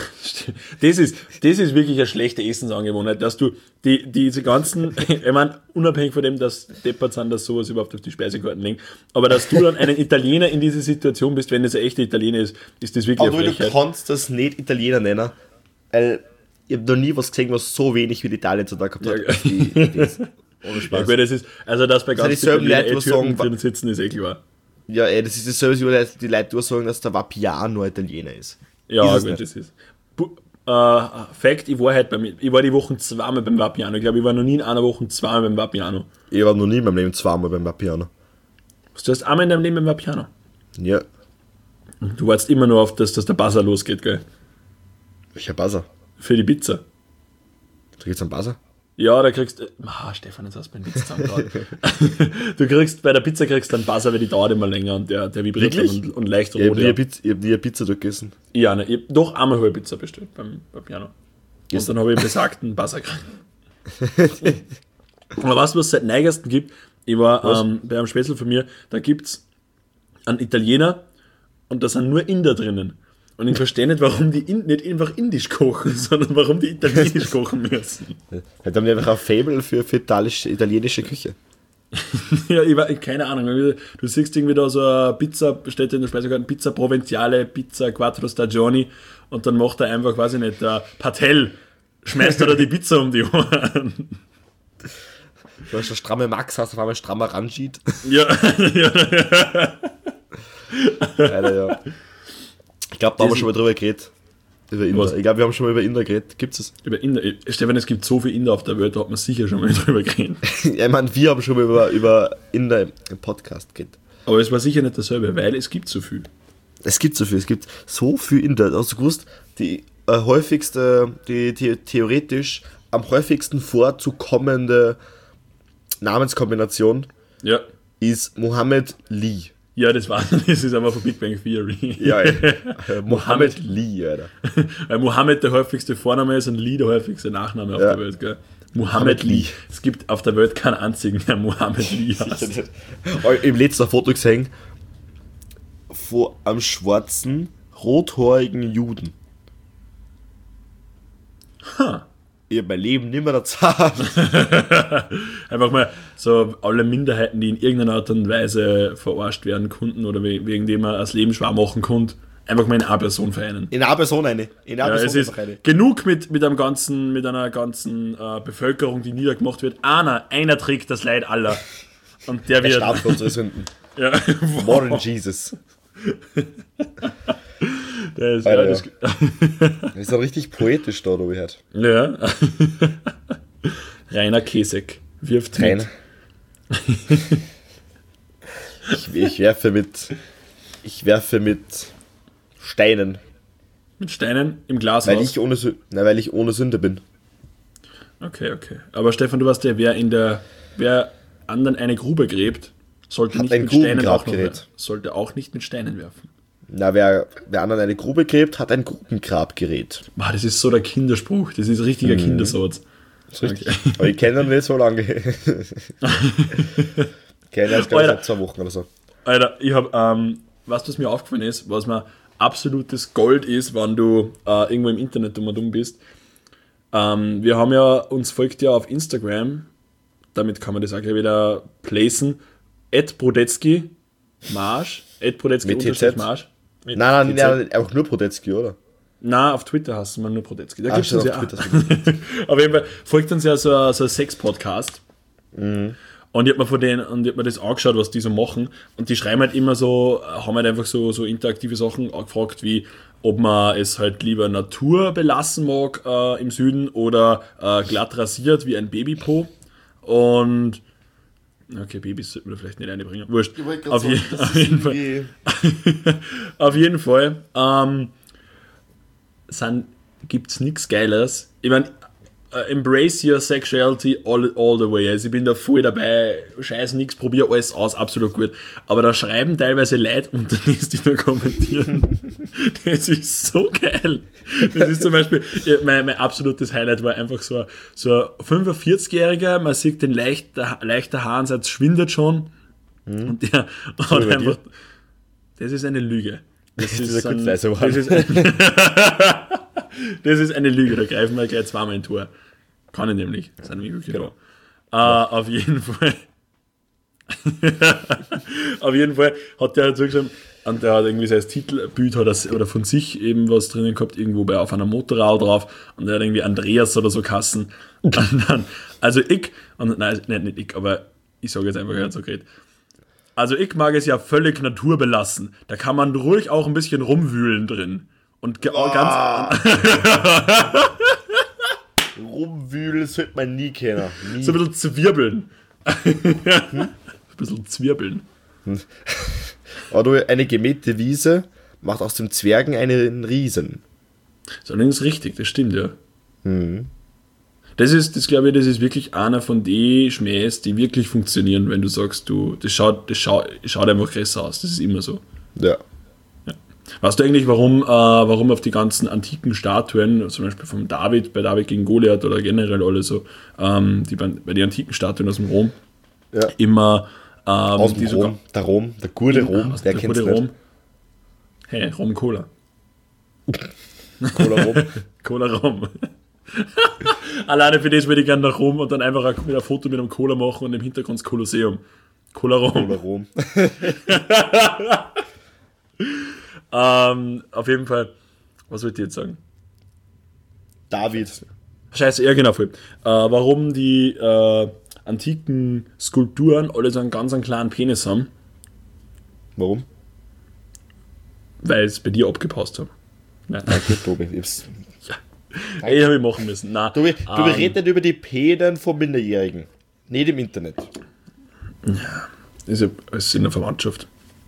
Das ist, das ist wirklich eine schlechte Essensangewohnheit, dass du die, diese ganzen, ich meine, unabhängig von dem, dass deppert sind, dass sowas überhaupt auf die Speisekarten legen, aber dass du dann einen Italiener in diese Situation bist, wenn es ein echter Italiener ist, ist das wirklich aber eine Frechheit. Du kannst das nicht Italiener nennen, weil ich habe noch nie was gesehen, was so wenig wie Italien zu tun gehabt hat. Ja, die, das, ohne Spaß. Ja, gut, das ist, also dass bei ganz vielen Leuten Türken drin sitzen, ist eh klar. Ja, ey, das ist dasselbe, wie die Leute sagen, dass der Vapiano Italiener ist. Ja, ist gut, das ist. Uh, Fact, ich war halt beim, ich war die Wochen zweimal beim Vapiano. Ich glaube, ich war noch nie in einer Woche zweimal beim Vapiano. Ich war noch nie in meinem Leben zweimal beim Vapiano. Du hast einmal in deinem Leben beim Vapiano? Ja. Du wartest immer nur auf das, dass der Buzzer losgeht, gell? Welcher Buzzer? Für die Pizza. Da geht's einen Buzzer? Ja, da kriegst du. Ah, Stefan, jetzt hast du meinen Witz zusammengehauen. Du kriegst, bei der Pizza kriegst du einen Buzzer, weil die dauert immer länger und der, der vibriert dann und, und leicht rot. Ich habe nie, ja. Pizza, ich hab nie eine Pizza dort gegessen. Ja, ne, ich hab doch einmal habe ich Pizza bestellt beim, beim Piano. Und dann habe ich besagten Buzzer gekriegt. Aber weißt du, was es seit neuestem gibt? Ich war ähm, bei einem Spätzle von mir, da gibt es einen Italiener und da sind nur Inder drinnen. Und ich verstehe nicht, warum die in, nicht einfach indisch kochen, sondern warum die italienisch kochen müssen. Halt haben die einfach ein Faible für, für italienische, italienische Küche. Ja, ich war, keine Ahnung. Du siehst irgendwie da so eine Pizza, steht in der Speisekarte, Pizza Provenziale, Pizza Quattro Stagioni und dann macht er einfach, weiß ich nicht, der Patel, schmeißt er da die Pizza um die Ohren. Du hast eine stramme Max, hast auf einmal strammer Ranjit. Ja, ja. Leider, ja. Ich glaube, da haben wir schon mal drüber geredet. Über Inder. Was? Ich glaube, wir haben schon mal über Inder geredet. Gibt es? Über Inder. Stefan, es gibt so viele Inder auf der Welt, da hat man sicher schon mal drüber geredet. Ja, ich meine, wir haben schon mal über, über Inder im Podcast geredet. Aber es war sicher nicht dasselbe, weil es gibt so viel. Es gibt so viel, es gibt so viel Inder. Hast du gewusst, die äh, häufigste, die, die theoretisch am häufigsten vorzukommende Namenskombination ja. ist Muhammad Lee. Ja, das war das ist aber von Big Bang Theory. Ja, ey. Muhammad Lee, Alter. Weil Muhammad der häufigste Vorname ist und Lee der häufigste Nachname auf ja. der Welt, gell? Muhammad Lee. Es gibt auf der Welt keinen einzigen, der Muhammad Lee heißt. Im letzten Foto gesehen von einem schwarzen, rothäurigen Juden. Ha. Huh. Ich hab mein Leben nicht mehr erzahlt. Einfach mal so alle Minderheiten, die in irgendeiner Art und Weise verarscht werden konnten oder wegen dem man das Leben schwer machen konnte, einfach mal in eine Person vereinen. In eine Person eine. In eine ja, Person es ist eine. Genug mit, mit, einem ganzen, mit einer ganzen äh, Bevölkerung, die niedergemacht wird. Einer, einer trägt das Leid aller. Und der, der wird... starb für unsere Sünden. Ja. More than Jesus. Der ist, Alter, ja, das, ja. Das ist ja richtig poetisch da, da gehört. Ja. Rainer Kesek wirft Rainer. ich, ich werfe mit ich werfe mit Steinen. Mit Steinen im Glas weil ich ohne na, weil ich ohne Sünde bin. Okay, okay. Aber Stefan, du weißt ja, wer in der wer anderen eine Grube gräbt, sollte Hat nicht ein mit Steinen auch noch, gerät. sollte auch nicht mit Steinen werfen. Na, wer, wer anderen eine Grube gräbt, hat ein Grubengrabgerät. Boah, das ist so der Kinderspruch. Das ist ein richtiger mhm. Kindersatz. Das ist richtig. Okay. Aber ich kenne ihn nicht so lange. Ich kenne ihn erst, glaube ich, seit zwei Wochen oder so. Alter, ich habe, ähm, was was mir aufgefallen ist, was mir absolutes Gold ist, wenn du äh, irgendwo im Internet um und um bist. Ähm, wir haben ja, uns folgt ja auf Instagram, damit kann man das auch gleich wieder placen, at Brodetzky Marsch, at Brodetzky unterstrich Marsch. Nein, nein, nein, einfach nur Brodetzky, oder? Nein, auf Twitter hast du mal nur Brodetzky. Da ah, gibt es ja auf, auf jeden Fall folgt uns ja so ein, so ein Sex-Podcast. Mhm. Und ich habe mir von denen, und ich hab mir das angeschaut, was die so machen. Und die schreiben halt immer so, haben halt einfach so, so interaktive Sachen gefragt, wie ob man es halt lieber Natur belassen mag äh, im Süden oder äh, glatt rasiert wie ein Babypo. Und okay, Babys sollten wir vielleicht nicht reinbringen. Wurscht. Auf, je, auf, jeden Fall, auf jeden Fall. Ähm, gibt es nichts Geiles. Ich meine, uh, embrace your sexuality all, all the way. Also ich bin da voll dabei, scheiß nix, probier alles aus, absolut gut. Aber da schreiben teilweise Leute unter das, die da kommentieren. Das ist so geil. Das ist zum Beispiel, mein, mein absolutes Highlight war einfach so, so ein fünfundvierzigjähriger, man sieht den leichter, leichter Haaransatz schwindet schon. Mhm. Und der so hat einfach, das ist eine Lüge. Das, das, ist, ein, das, ist ein, das ist eine Lüge, da greifen wir gleich zweimal in Tor. Kann ich nämlich. Das sind nämlich wirklich genau. da. Uh, auf jeden Fall. Auf jeden Fall hat der halt so geschrieben, und der hat irgendwie sein Titelbild hat er, oder von sich eben was drinnen gehabt, irgendwo bei auf einer Motorrad drauf, und der hat irgendwie Andreas oder so Kassen. Und dann, also ich, und nein, nicht, nicht ich, aber ich sage jetzt einfach, er hat so geredet. Also ich mag es ja völlig naturbelassen. Da kann man ruhig auch ein bisschen rumwühlen drin. Und ge- oh. ganz... Rumwühlen sollte man nie kennen. Nie. So ein bisschen zwirbeln. hm? Ein bisschen zwirbeln. Aber du, eine gemähte Wiese macht aus dem Zwergen einen Riesen. Das ist allerdings richtig, das stimmt, ja. Hm. Das ist, das glaube ich, das ist wirklich einer von den Schmähs, die wirklich funktionieren, wenn du sagst, du, das schaut, das schaut, schaut einfach größer aus. Das ist immer so. Ja. ja. Weißt du eigentlich, warum, äh, warum auf die ganzen antiken Statuen, zum Beispiel von David, bei David gegen Goliath oder generell alle so, ähm, die bei, bei den antiken Statuen aus dem Rom, ja. immer ähm, aus dem Rom, der Rom, der gute Rom, der kennt es nicht. Hey, Rom Cola. Cola Rom. Cola Rom. Alleine für das würde ich gerne nach Rom und dann einfach ein, ein Foto mit einem Cola machen und im Hintergrund das Kolosseum. Cola Rom. Cola Rom. ähm, auf jeden Fall, was wollte ich jetzt sagen? David. Scheiße, ja genau, voll. Äh, warum die äh, antiken Skulpturen alle so einen ganz einen kleinen Penis haben? Warum? Weil es bei dir abgepasst haben. Nein. Danke, Tobi. Ich ja. Ey, habe ich machen müssen. Nein, Tobi, du um, redest über die Päden von Minderjährigen. Nicht im Internet. Ja, ist ja ist in der Verwandtschaft.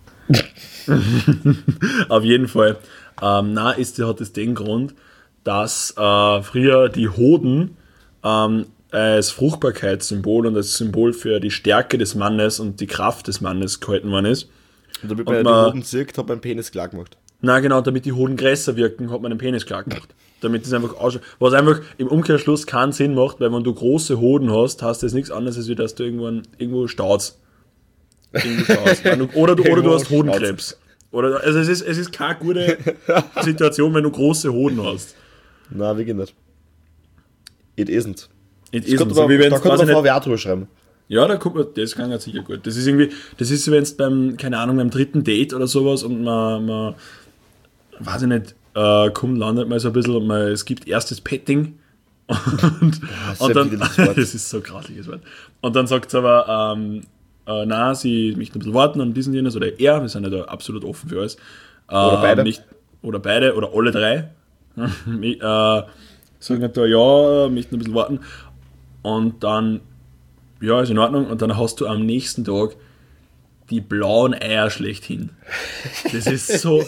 Auf jeden Fall. Ähm, na, ist, hat es den Grund, dass äh, früher die Hoden ähm, als Fruchtbarkeitssymbol und als Symbol für die Stärke des Mannes und die Kraft des Mannes gehalten worden ist. Und damit man, und man die Hoden sieht, hat man den Penis klar gemacht. Na genau, damit die Hoden größer wirken, hat man den Penis klar gemacht. Damit das einfach ausschaut. Was einfach im Umkehrschluss keinen Sinn macht, weil wenn du große Hoden hast, hast das nichts anderes, als dass du irgendwann irgendwo staust. Irgendwo staust. Oder, du, oder du hast Hodenkrebs. Oder, also es ist, es ist keine gute Situation, wenn du große Hoden hast. Na, wie geht das? It isn't. It isn't. So, wie da kann man Frau Wert drüber schreiben. Ja, da kommt man, das kann ja sicher gut. Das ist irgendwie, das ist, wenn es beim, keine Ahnung, beim dritten Date oder sowas und man, man weiß ich nicht, äh, kommt, landet mal so ein bisschen und man, es gibt erstes Petting und, Boah, und dann, das ist so ein grausliches Wort. Und dann sagt es aber, ähm, äh, na, sie möchten ein bisschen warten und diesen jenes oder er, wir sind ja da absolut offen für alles. Äh, oder beide. Nicht, oder beide, oder alle drei. äh, sagen halt da, ja, möchten ein bisschen warten. Und dann, ja, ist in Ordnung. Und dann hast du am nächsten Tag die blauen Eier schlechthin. Das ist so...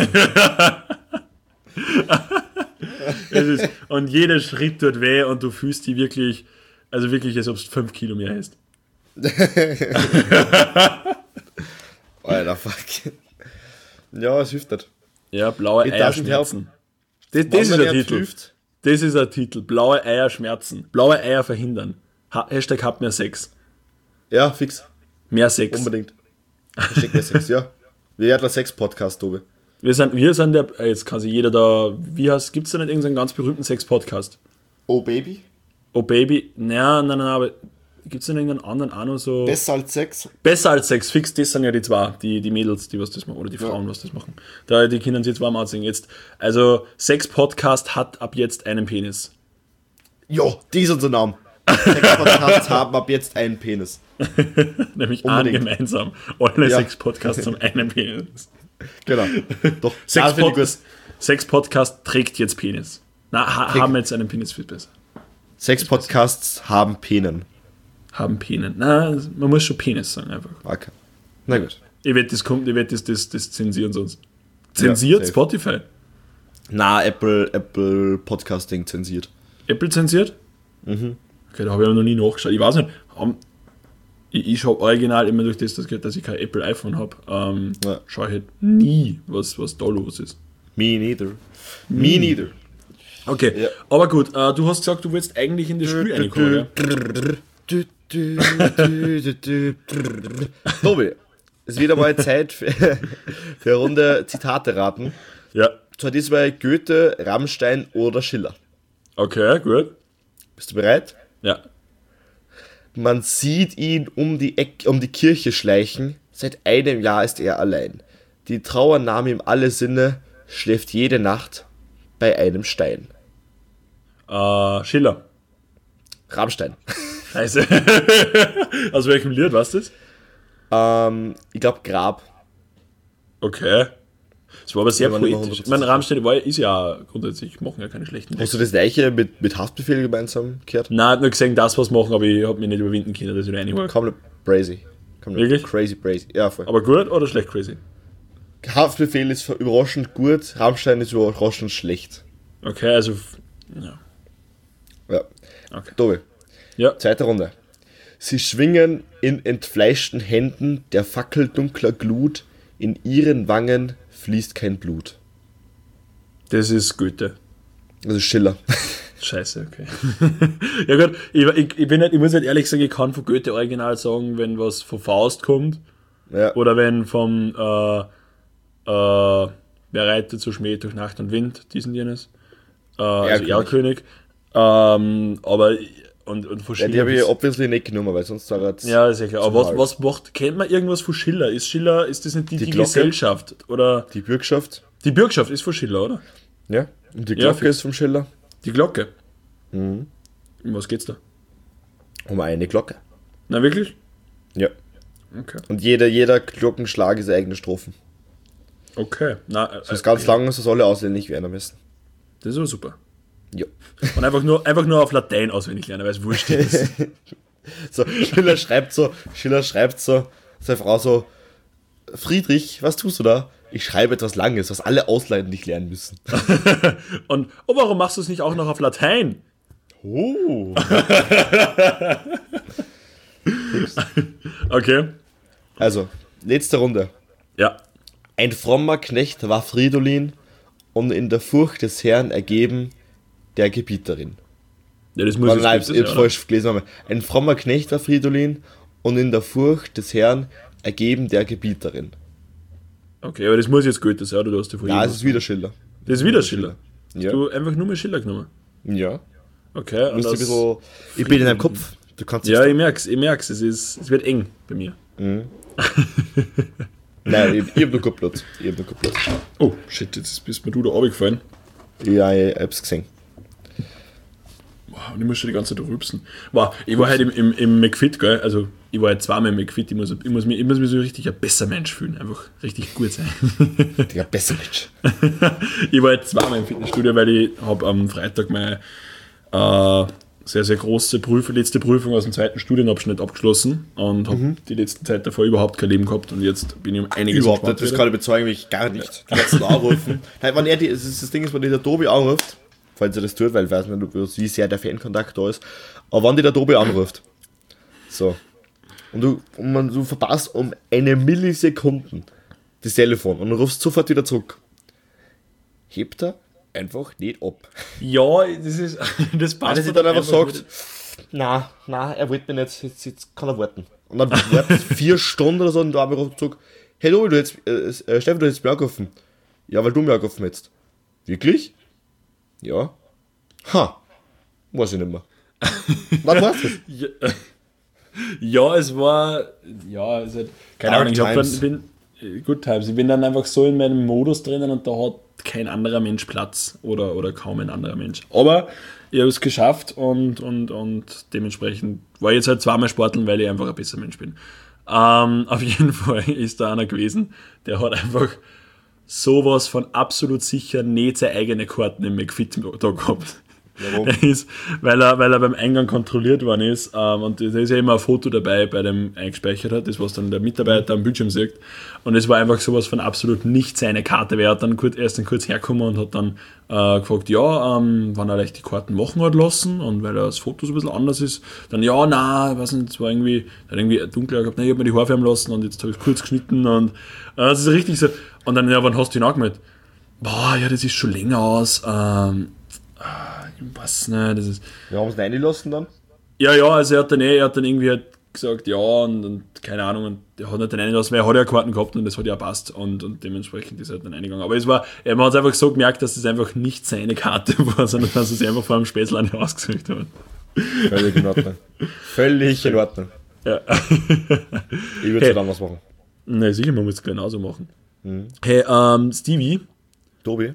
das ist, und jeder Schritt tut weh und du fühlst die wirklich, also wirklich, als ob es fünf Kilo mehr ist. Alter, fuck. Ja, es hilft nicht. Ja, blaue It Eier doesn't schmerzen. Das, das ist Wenn der man nicht Titel. hilft, Das ist der Titel. Blaue Eier schmerzen. Blaue Eier verhindern. Ha Hashtag habt mehr Sex. ja, fix. Mehr Sex. Unbedingt. Hashtag mehr Sex, ja. Wir werden der Sex-Podcast, Tobi. Wir sind, wir sind der, jetzt kann sich jeder da, wie heißt, gibt es da nicht irgendeinen ganz berühmten Sex-Podcast? Oh Baby? Oh Baby, naja, nein, nein, aber gibt es denn irgendeinen anderen auch noch so? Besser als Sex? Besser als Sex, fix, das sind ja die zwei, die, die Mädels, die was das machen, oder die Frauen, Ja. was das machen. Da, die können sich jetzt warm anziehen. Jetzt, also, Sex-Podcast hat ab jetzt einen Penis. Jo, die ist unser Name. Sex-Podcasts haben ab jetzt einen Penis. Nämlich einen Unbedingt. gemeinsam. Alle Ja. Sex-Podcasts haben einen Penis. Genau. Doch, das finde ich gut. Sex-Podcast Sex-Podcast trägt jetzt Penis. Na, ha, Trägt- haben jetzt einen Penis viel besser. Sex-Podcasts haben Penen. Haben Penen. Na, man muss schon Penis sagen einfach. Okay. Na gut. Ich werde das kommt, ich werde das, das, das zensieren sonst. Zensiert safe. Spotify. Na, Apple, Apple Podcasting zensiert. Apple zensiert? Mhm. Okay, da habe ich aber noch nie nachgeschaut. Ich weiß nicht, haben, ich, ich schaue original immer durch das, dass ich dass ich kein Apple iPhone habe. Ähm, Ja. schaue ich halt nie, was, was da los ist. Me neither. Me neither. Okay, Ja. aber gut, äh, du hast gesagt, du willst eigentlich in das Spiel reinkommen, ja? Du, du, du, du, du, du. Tobi, es ist wieder mal Zeit für, für eine Runde Zitate raten. Ja. Zwar diesmal Goethe, Rammstein oder Schiller. Okay, gut. Bist du bereit? Ja. Man sieht ihn um die, Eck, um die Kirche schleichen, seit einem Jahr ist er allein. Die Trauer nahm ihm alle Sinne, schläft jede Nacht bei einem Stein. Äh, Schiller. Rammstein. Scheiße. Aus welchem Lied, weißt du das? ähm, ich glaube Grab. Okay. Das war aber sehr Ich war nicht mehr poetisch. Ich hundertprozentig meine, Rammstein war, ist ja grundsätzlich, machen ja keine schlechten Hast du das gleiche mit, mit Haftbefehl gemeinsam gehört? Nein, ich hab nur gesehen, das was machen, aber ich habe mich nicht überwinden können, dass ich da reinhole. Komplett crazy. Komplett Wirklich? Crazy, crazy. Ja, voll. Aber gut oder schlecht crazy? Haftbefehl ist überraschend gut, Rammstein ist überraschend schlecht. Okay, also. f- Ja. Ja. Okay. Tobi, Ja. zweite Runde. Sie schwingen in entfleischten Händen der Fackel dunkler Glut, in ihren Wangen fließt kein Blut. Das ist Goethe. Also Schiller. Scheiße, okay. Ja gut, ich, ich, ich bin nicht, ich muss nicht ehrlich sagen, ich kann von Goethe original sagen, wenn was von Faust kommt. Ja. Oder wenn vom äh, äh, Wer reitet so Schmäh durch Nacht und Wind, diesen jenes. Äh, also Erlkönig. Erlkönig. Ähm, aber und, und Ja, die verschiedene. habe ich obviously nicht genommen, weil sonst war es. Ja, sicher. Aber was, hart. was macht, kennt man irgendwas von Schiller? Ist Schiller, ist das nicht die, Die die, Glocke? Gesellschaft? Oder Die Bürgschaft. die Bürgschaft ist von Schiller, oder? Ja. Und die Ja, Glocke fix. ist vom Schiller. Die Glocke. Mhm. Um was geht's da? Um eine Glocke. Na, wirklich? Ja. Okay. Und jeder, jeder Glockenschlag ist eine eigene Strophen. Okay. Na, äh, Das ist ganz lang, das alle auswendig werden müssen. das ist aber super. Ja. Und einfach nur, einfach nur auf Latein auswendig lernen, weil es wurscht ist. So, Schiller schreibt so, Schiller schreibt so, seine Frau so, Friedrich, was tust du da? Ich schreibe etwas Langes, was alle ausleihen lernen müssen. Und oh, warum machst du es nicht auch noch auf Latein? Oh. Okay. Also, letzte Runde. Ja. Ein frommer Knecht war Fridolin und in der Furcht des Herrn ergeben der Gebieterin. Ja, das muss Warte, jetzt nein, gut ich sein, hab's oder? falsch gelesen. Nochmal. Ein frommer Knecht war Fridolin und in der Furcht des Herrn ergeben der Gebieterin. Okay, aber das muss jetzt Goethe sein, oder du hast die vorhin. Ja, es ist wieder Schiller. Das ist wieder Schiller. Ja. Du einfach nur mal Schiller genommen. Ja. Okay. Du musst ein das- bisschen, ich bin in deinem Kopf. Du kannst Ja, ich merk's, ich merk's. Es, ist, es wird eng bei mir. Nein, ich, ich hab nur keinen Platz. Ich hab nur keinen Platz. Oh, shit, jetzt bist mir du da runtergefallen. Ja, ich hab's gesehen. Wow, und ich muss schon die ganze Zeit rülpsen. Wow, ich war halt im, im, im McFit, gell? Also, ich war halt zweimal im McFit. Ich muss, ich, muss mich, ich muss mich so richtig ein besser Mensch fühlen. Einfach richtig gut sein. Digga, besser Mensch. Ich war halt zweimal im Fitnessstudio, weil ich habe am Freitag meine äh, sehr, sehr große Prüfung, letzte Prüfung aus dem zweiten Studienabschnitt abgeschlossen und habe die letzte Zeit davor überhaupt kein Leben gehabt und jetzt bin ich um einiges Überhaupt nicht, entspannt das wieder. kann ich bezeugen, mich gar nicht. Die letzten anrufen. Halt, wenn er die, das, ist das Ding ist, wenn die der Tobi anruft, falls er das tut, weil ich weiß nicht, wie sehr der Fankontakt da ist, aber wenn die der Tobi anruft, so, und du, und man, du verpasst um eine Millisekunde das Telefon und rufst sofort wieder zurück. Hebt er einfach nicht ab. Ja, das ist, das passt. Wenn er sich dann einfach sagt, na, na, er wollte mir nicht, jetzt, jetzt kann er warten. Und dann wartet vier Stunden oder so und da habe ich gesagt, hey du, du jetzt, äh, Steffen, du hättest mir angerufen. Ja, weil du mir angerufen hättest. Wirklich? Ja. Ha, weiß ich nicht mehr. Was war's das? Ja, ja, es war, ja, es hat, keine Ahnung, ich hab dann, bin, Good Times, ich bin dann einfach so in meinem Modus drinnen und da hat kein anderer Mensch Platz oder, oder kaum ein anderer Mensch. Aber ich habe es geschafft und, und, und dementsprechend war ich jetzt halt zweimal sporteln, weil ich einfach ein besser Mensch bin. Ähm, auf jeden Fall ist da einer gewesen, der hat einfach sowas von absolut sicher nicht seine eigene Karten im McFit da gehabt. Warum? Der ist, weil er, weil er beim Eingang kontrolliert worden ist, ähm, und da ist ja immer ein Foto dabei, bei dem eingespeichert hat, das was dann der Mitarbeiter am Bildschirm sieht, und es war einfach sowas von absolut nicht seine Karte. Wer hat dann kurz, erst dann kurz hergekommen und hat dann äh, gefragt, ja, ähm, wann er leicht die Karten machen hat lassen, und weil das Foto so ein bisschen anders ist, dann ja, na, ich weiß nicht, es war irgendwie, hat irgendwie dunkler gehabt, nein, ich hab mir die Haare färben lassen und jetzt habe ich kurz geschnitten und äh, das ist richtig so, und dann, ja, wann hast du ihn angemeldet? Boah, ja, das ist schon länger aus, ähm, ich weiß nicht, das ist... Wir haben es reingelassen dann? Ja, ja, also er hat dann eh, er hat dann irgendwie halt gesagt, ja, und, und keine Ahnung, und er hat nicht den reingelassen, weil er hat ja Karten gehabt und das hat ja passt, und, und dementsprechend ist er halt dann reingegangen. Aber es war, man hat es einfach so gemerkt, dass das einfach nicht seine Karte war, sondern dass er sich einfach vor einem Spätzl eine ausgesucht hat. Völlig in Ordnung. Völlig in Ordnung. Ja. Ich würde hey. dann was machen. Nein, sicher, man muss es genauso machen. Mhm. Hey, ähm, Stevie. Tobi?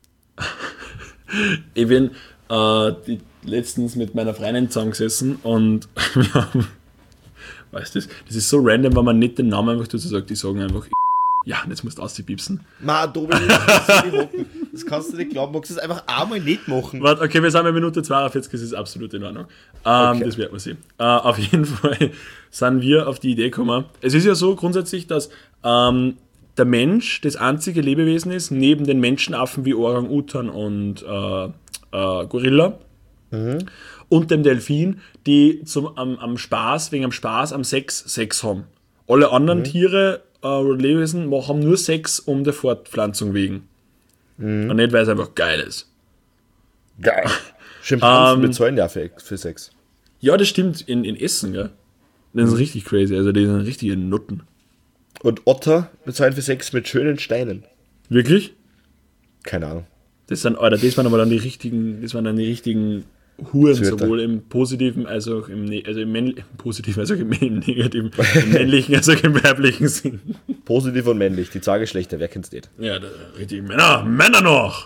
Ich bin äh, die, letztens mit meiner Freundin zusammengesessen und wir haben, weißt du, das, das ist so random, wenn man nicht den Namen einfach dazu sagt, die sagen einfach, ja, jetzt musst du auspiepsen. Ma, Tobi, das kannst du nicht machen. Das kannst du nicht glauben, magst du das einfach einmal nicht machen. Warte, okay, wir sind bei Minute zweiundvierzig, das ist absolut in Ordnung. Ähm, Okay. Das wird man sehen. Äh, auf jeden Fall sind wir auf die Idee gekommen. Es ist ja so grundsätzlich, dass ähm, der Mensch das einzige Lebewesen ist, neben den Menschenaffen wie Orang-Utan und äh, äh, Gorilla und dem Delfin, die zum, am, am Spaß, wegen am Spaß, am Sex, Sex haben. Alle anderen Tiere äh, oder Lebewesen haben nur Sex um der Fortpflanzung wegen. Und nicht, weil es einfach geil ist. Geil. Schimpansen Ähm, bezahlen ja für, für Sex. Ja, das stimmt, in, in Essen, gell? Das ist richtig crazy, also die sind richtige Nutten. Und Otter bezahlen für Sex mit schönen Steinen. Wirklich? Keine Ahnung. Das sind, Alter, das waren aber dann die richtigen, das waren dann die richtigen Huren, Zöter. sowohl im positiven als auch im, ne- also im, männlichen, im positiven als auch im negativen, im männlichen als auch im weiblichen Sinn. Positiv und männlich, die zwei Geschlechter, wer kennt's nicht? Ja, da, richtig, Männer, Männer noch!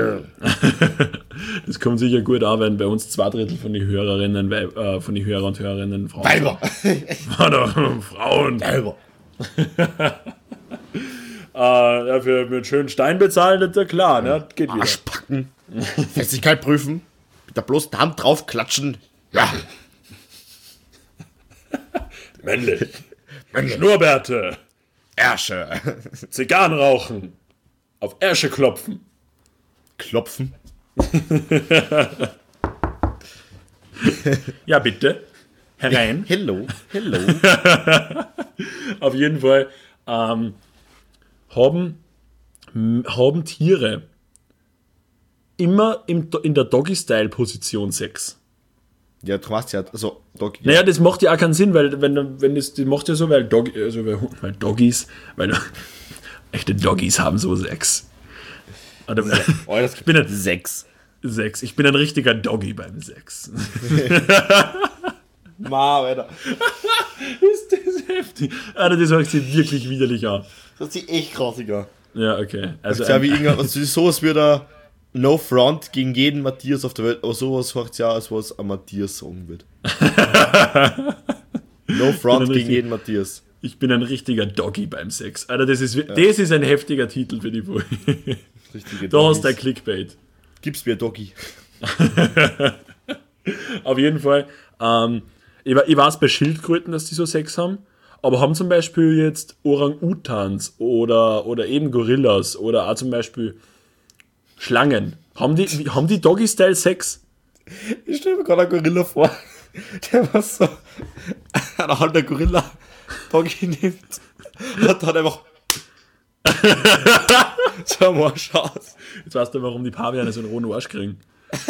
Das kommt sicher gut an, wenn bei uns zwei Drittel von den Hörerinnen, Weib, äh, von den Hörer und Hörerinnen Frauen Weiber! Oder Frauen. Weiber! Äh, ja, für mit schönen Stein bezahlen, das ist ja klar, ne? Geht wieder. Arschbacken! Festigkeit prüfen, mit der bloßen Hand drauf klatschen. Ja! Männlich. Schnurrbärte. Ärsche! Zigarren rauchen. Auf Ärsche klopfen. Klopfen. Ja, bitte. Herein. Hello, hello. Auf jeden Fall ähm, haben, m- haben Tiere immer im, Do- in der Doggy-Style-Position Sex. Ja, du machst ja, also, Dog, Naja, das macht ja auch keinen Sinn, weil wenn, wenn das, das macht ja so, weil, Dog, also weil, weil Doggies, weil echte Doggies haben so Sex. Oder, oh, das ich bin ein sechs. Sex. Ich bin ein richtiger Doggy beim Sex. Ma, Alter. Ist das heftig? Alter, das hört sich wirklich widerlich an. Das sieht echt krassiger. Ja, okay. Also, Also, ja, ein, wie irgendwas, also sowas wie der No Front gegen jeden Matthias auf der Welt, aber sowas hört ja, als was ein Matthias sagen wird. No Front gegen richtig- jeden Matthias. ich bin ein richtiger Doggy beim Sex. Alter, das ist, das ist ein heftiger Titel für die Folge. Richtige Da hast du Doggies. ein Clickbait. Gib's mir Doggy. Auf jeden Fall. Ähm, ich, we- ich weiß bei Schildkröten, dass die so Sex haben, aber haben zum Beispiel jetzt Orang-Utans oder, oder eben Gorillas oder auch zum Beispiel Schlangen. Haben die, wie- haben die Doggy-Style Sex? Ich stelle mir gerade einen Gorilla vor, der was so eine halbe Gorilla Doggy nimmt und dann einfach So ein Arsch aus. Jetzt weißt du, warum die Paviane so einen rohen Arsch kriegen.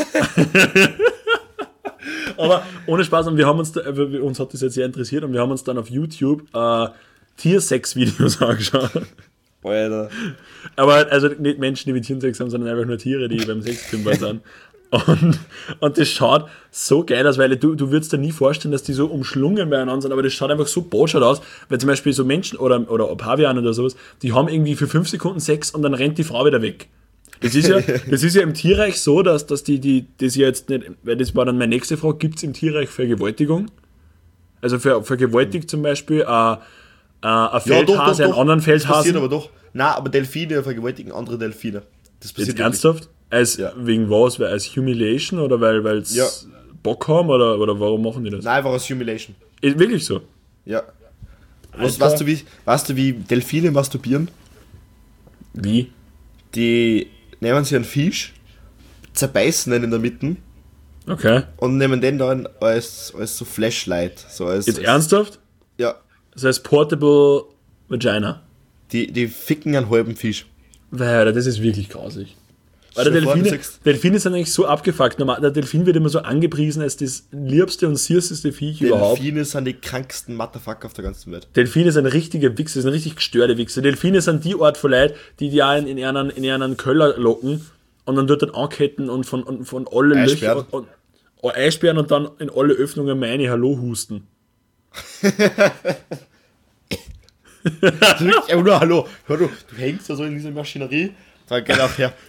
Aber ohne Spaß, und wir haben uns, da, uns hat das jetzt sehr interessiert und wir haben uns dann auf YouTube äh, Tiersex-Videos angeschaut. Alter. Aber also nicht Menschen, die mit Tiersex haben, sondern einfach nur Tiere, die beim Sexkümmern sind. Und, und das schaut so geil aus, weil du, du würdest dir nie vorstellen, dass die so umschlungen beieinander sind, aber das schaut einfach so botschert aus, weil zum Beispiel so Menschen oder, oder Paviane oder sowas, die haben irgendwie für fünf Sekunden Sex und dann rennt die Frau wieder weg. Das ist ja, das ist ja im Tierreich so, dass, dass die, die, das ja jetzt nicht, weil das war dann meine nächste Frage, gibt es im Tierreich Vergewaltigung? Also für vergewaltigt zum Beispiel äh, äh, ein Feldhase, ja, doch, doch, doch. einen anderen Das Feldhasen. passiert aber doch. Nein, aber Delfine vergewaltigen andere Delfine. Das passiert Jetzt ernsthaft? Als, ja. Wegen was? Weil als Humiliation oder weil sie ja. Bock haben? Oder, oder warum machen die das? Nein, einfach als Humiliation. Ist wirklich so? Ja. Was, weißt, du, wie, weißt du, wie Delfine masturbieren? Wie? Die nehmen sich einen Fisch, zerbeißen den in der Mitte okay. und nehmen den dann als, als so Flashlight. So als, Jetzt als, ernsthaft? Ja. Das heißt Portable Vagina? Die, die ficken einen halben Fisch. Weil das ist wirklich grausig. Weil der Delfine, Delfine sind eigentlich so abgefuckt. Normal, der Delfin wird immer so angepriesen als das liebste und süßeste Viech Delfine überhaupt. Delfine sind die kranksten Motherfucker auf der ganzen Welt. Delfine sind richtige Wichser, sind richtig gestörte Wichser. Delfine sind die Art von Leuten, die die auch in, in, ihren, in ihren Köller locken und dann dort dann anketten und von, und von alle Löcher und, und, und einsperren und dann in alle Öffnungen meine Hallo husten. Wirklich, aber nur Hallo. Hör du, du hängst da so in dieser Maschinerie, da geht auch her.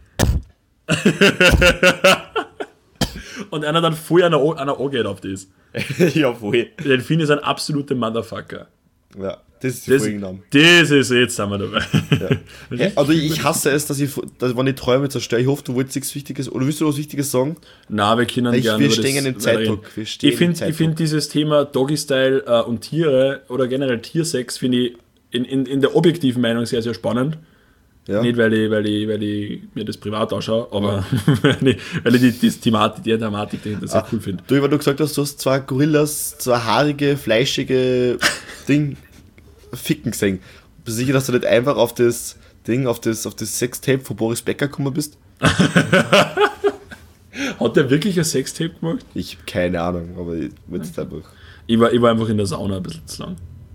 Und einer dann voll einer, einer angeht auf das. Ja, voll. Delfine sind absolute Motherfucker. Ja, das ist die Das, Folgenname. das ist, jetzt sind wir dabei. Ja. Hey, also ich hasse es, dass ich, dass, wenn ich Träume zerstöre, ich hoffe, du wolltest nichts Wichtiges, oder willst du was Wichtiges sagen? Nein, wir können ich, gerne wir stehen im Zeitdruck. Wir stehen ich finde find dieses Thema Doggy-Style äh, und Tiere oder generell Tiersex finde ich in, in, in der objektiven Meinung sehr, sehr spannend. Ja. Nicht, weil ich, weil, ich, weil ich mir das privat anschaue, aber ja. weil ich, weil ich die, die, Thematik, die Thematik dahinter sehr ah, cool finde. Du, weil du gesagt hast, du hast zwei Gorillas, zwei haarige, fleischige Ding ficken gesehen. Bist du sicher, dass du nicht einfach auf das Ding, auf das, auf das Sextape von Boris Becker gekommen bist? Hat der wirklich ein Sextape gemacht? Ich habe keine Ahnung, aber ich würde es einfach. Ich war, ich war einfach in der Sauna ein bisschen zu lang.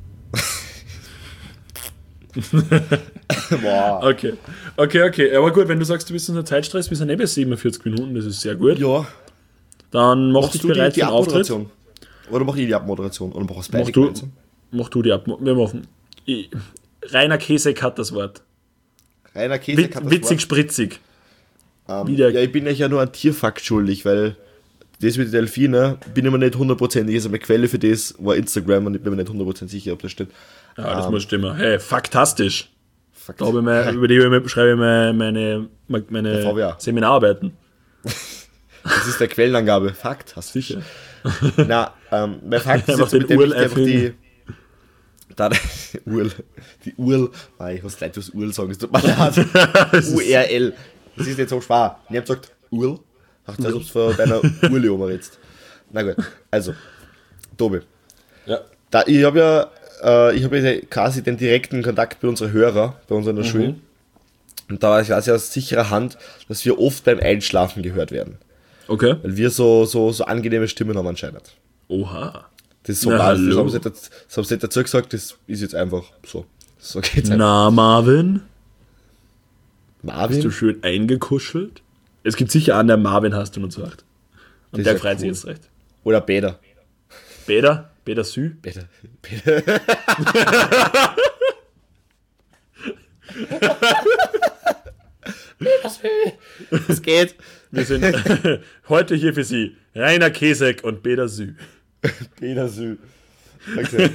Boah. Okay, okay, okay. Aber gut, wenn du sagst, du bist unter Zeitstress, wir sind eh bei siebenundvierzig Minuten, das ist sehr gut. Ja. Dann mach dich bereit für den Auftritt. Oder mach ich die Abmoderation? Oder mach es beide mach du, mach du die Abmoderation. Wir machen. Ich, Rainer Kesek hat das Wort. Rainer Kesek Wit, hat das witzig, Wort. spritzig. Um, ja, ich bin euch ja nur ein Tierfakt schuldig, weil das mit den Delfinen bin ich mir nicht hundertprozentig. Also meine Quelle für das war Instagram und ich bin mir nicht hundertprozentig sicher, ob das stimmt. Ja, das um, muss stimmen. Hey, faktastisch. Fakt. Da ich mal, über die schreibe ich mal meine, meine Seminararbeiten. Das ist der Quellenangabe. Fakt, hast du sicher. Na, ähm, mein Fakt ist jetzt den mit dem Url einfach die. Da, Url. Die Url. Ah, ich muss gleich das Url sagen, es tut mir leid. U R L. Das ist nicht so schwer. Ich hab gesagt, Url. Ach, als ob es von deiner Urli umredst. Na gut, also, Tobi. Ja. Da, ich habe ja, äh, ich habe ja quasi den direkten Kontakt bei unseren Hörern, bei uns in der mhm. Schule. Und da weiß ich also aus sicherer Hand, dass wir oft beim Einschlafen gehört werden. Okay. Weil wir so, so, so angenehme Stimmen haben anscheinend. Oha. Das ist so klar, das haben sie nicht, das haben sie nicht dazu gesagt, das ist jetzt einfach so. So geht's einfach. Na, Marvin? Marvin? Bist du schön eingekuschelt? Es gibt sicher einen, der Marvin hast du nur gesagt. Und der freut sich jetzt recht. Oder Bäder. Bäder? Bäder Sü? Bäder. Bäder. Bäder Sü. Es geht. Wir sind heute hier für Sie Rainer Kesek und Bäder Sü. Bäder Sü. Okay.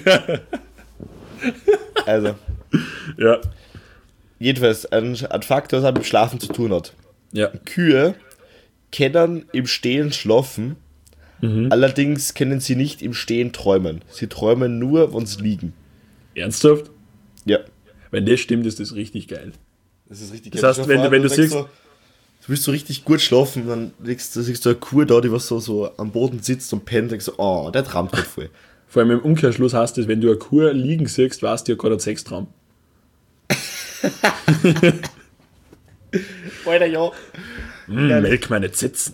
Also. Ja. Jedenfalls ein, ein Faktor, was mit Schlafen zu tun hat. Ja. Kühe können im Stehen schlafen, mhm. allerdings können sie nicht im Stehen träumen. Sie träumen nur, wenn sie liegen. Ernsthaft? Ja. Wenn das stimmt, ist das richtig geil. Das ist richtig geil. Das heißt, wenn, wenn du, du siehst... So, du willst so richtig gut schlafen, dann siehst du, siehst du eine Kuh da, die was so, so am Boden sitzt und pennt, denkst so, oh, der träumt gerade voll. Vor allem im Umkehrschluss heißt das, wenn du eine Kuh liegen siehst, weißt du ja gerade einen Sextraum. Alter, ja. Mm, melk meine Zitzen.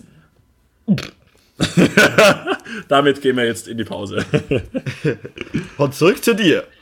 Damit gehen wir jetzt in die Pause. Und zurück zu dir.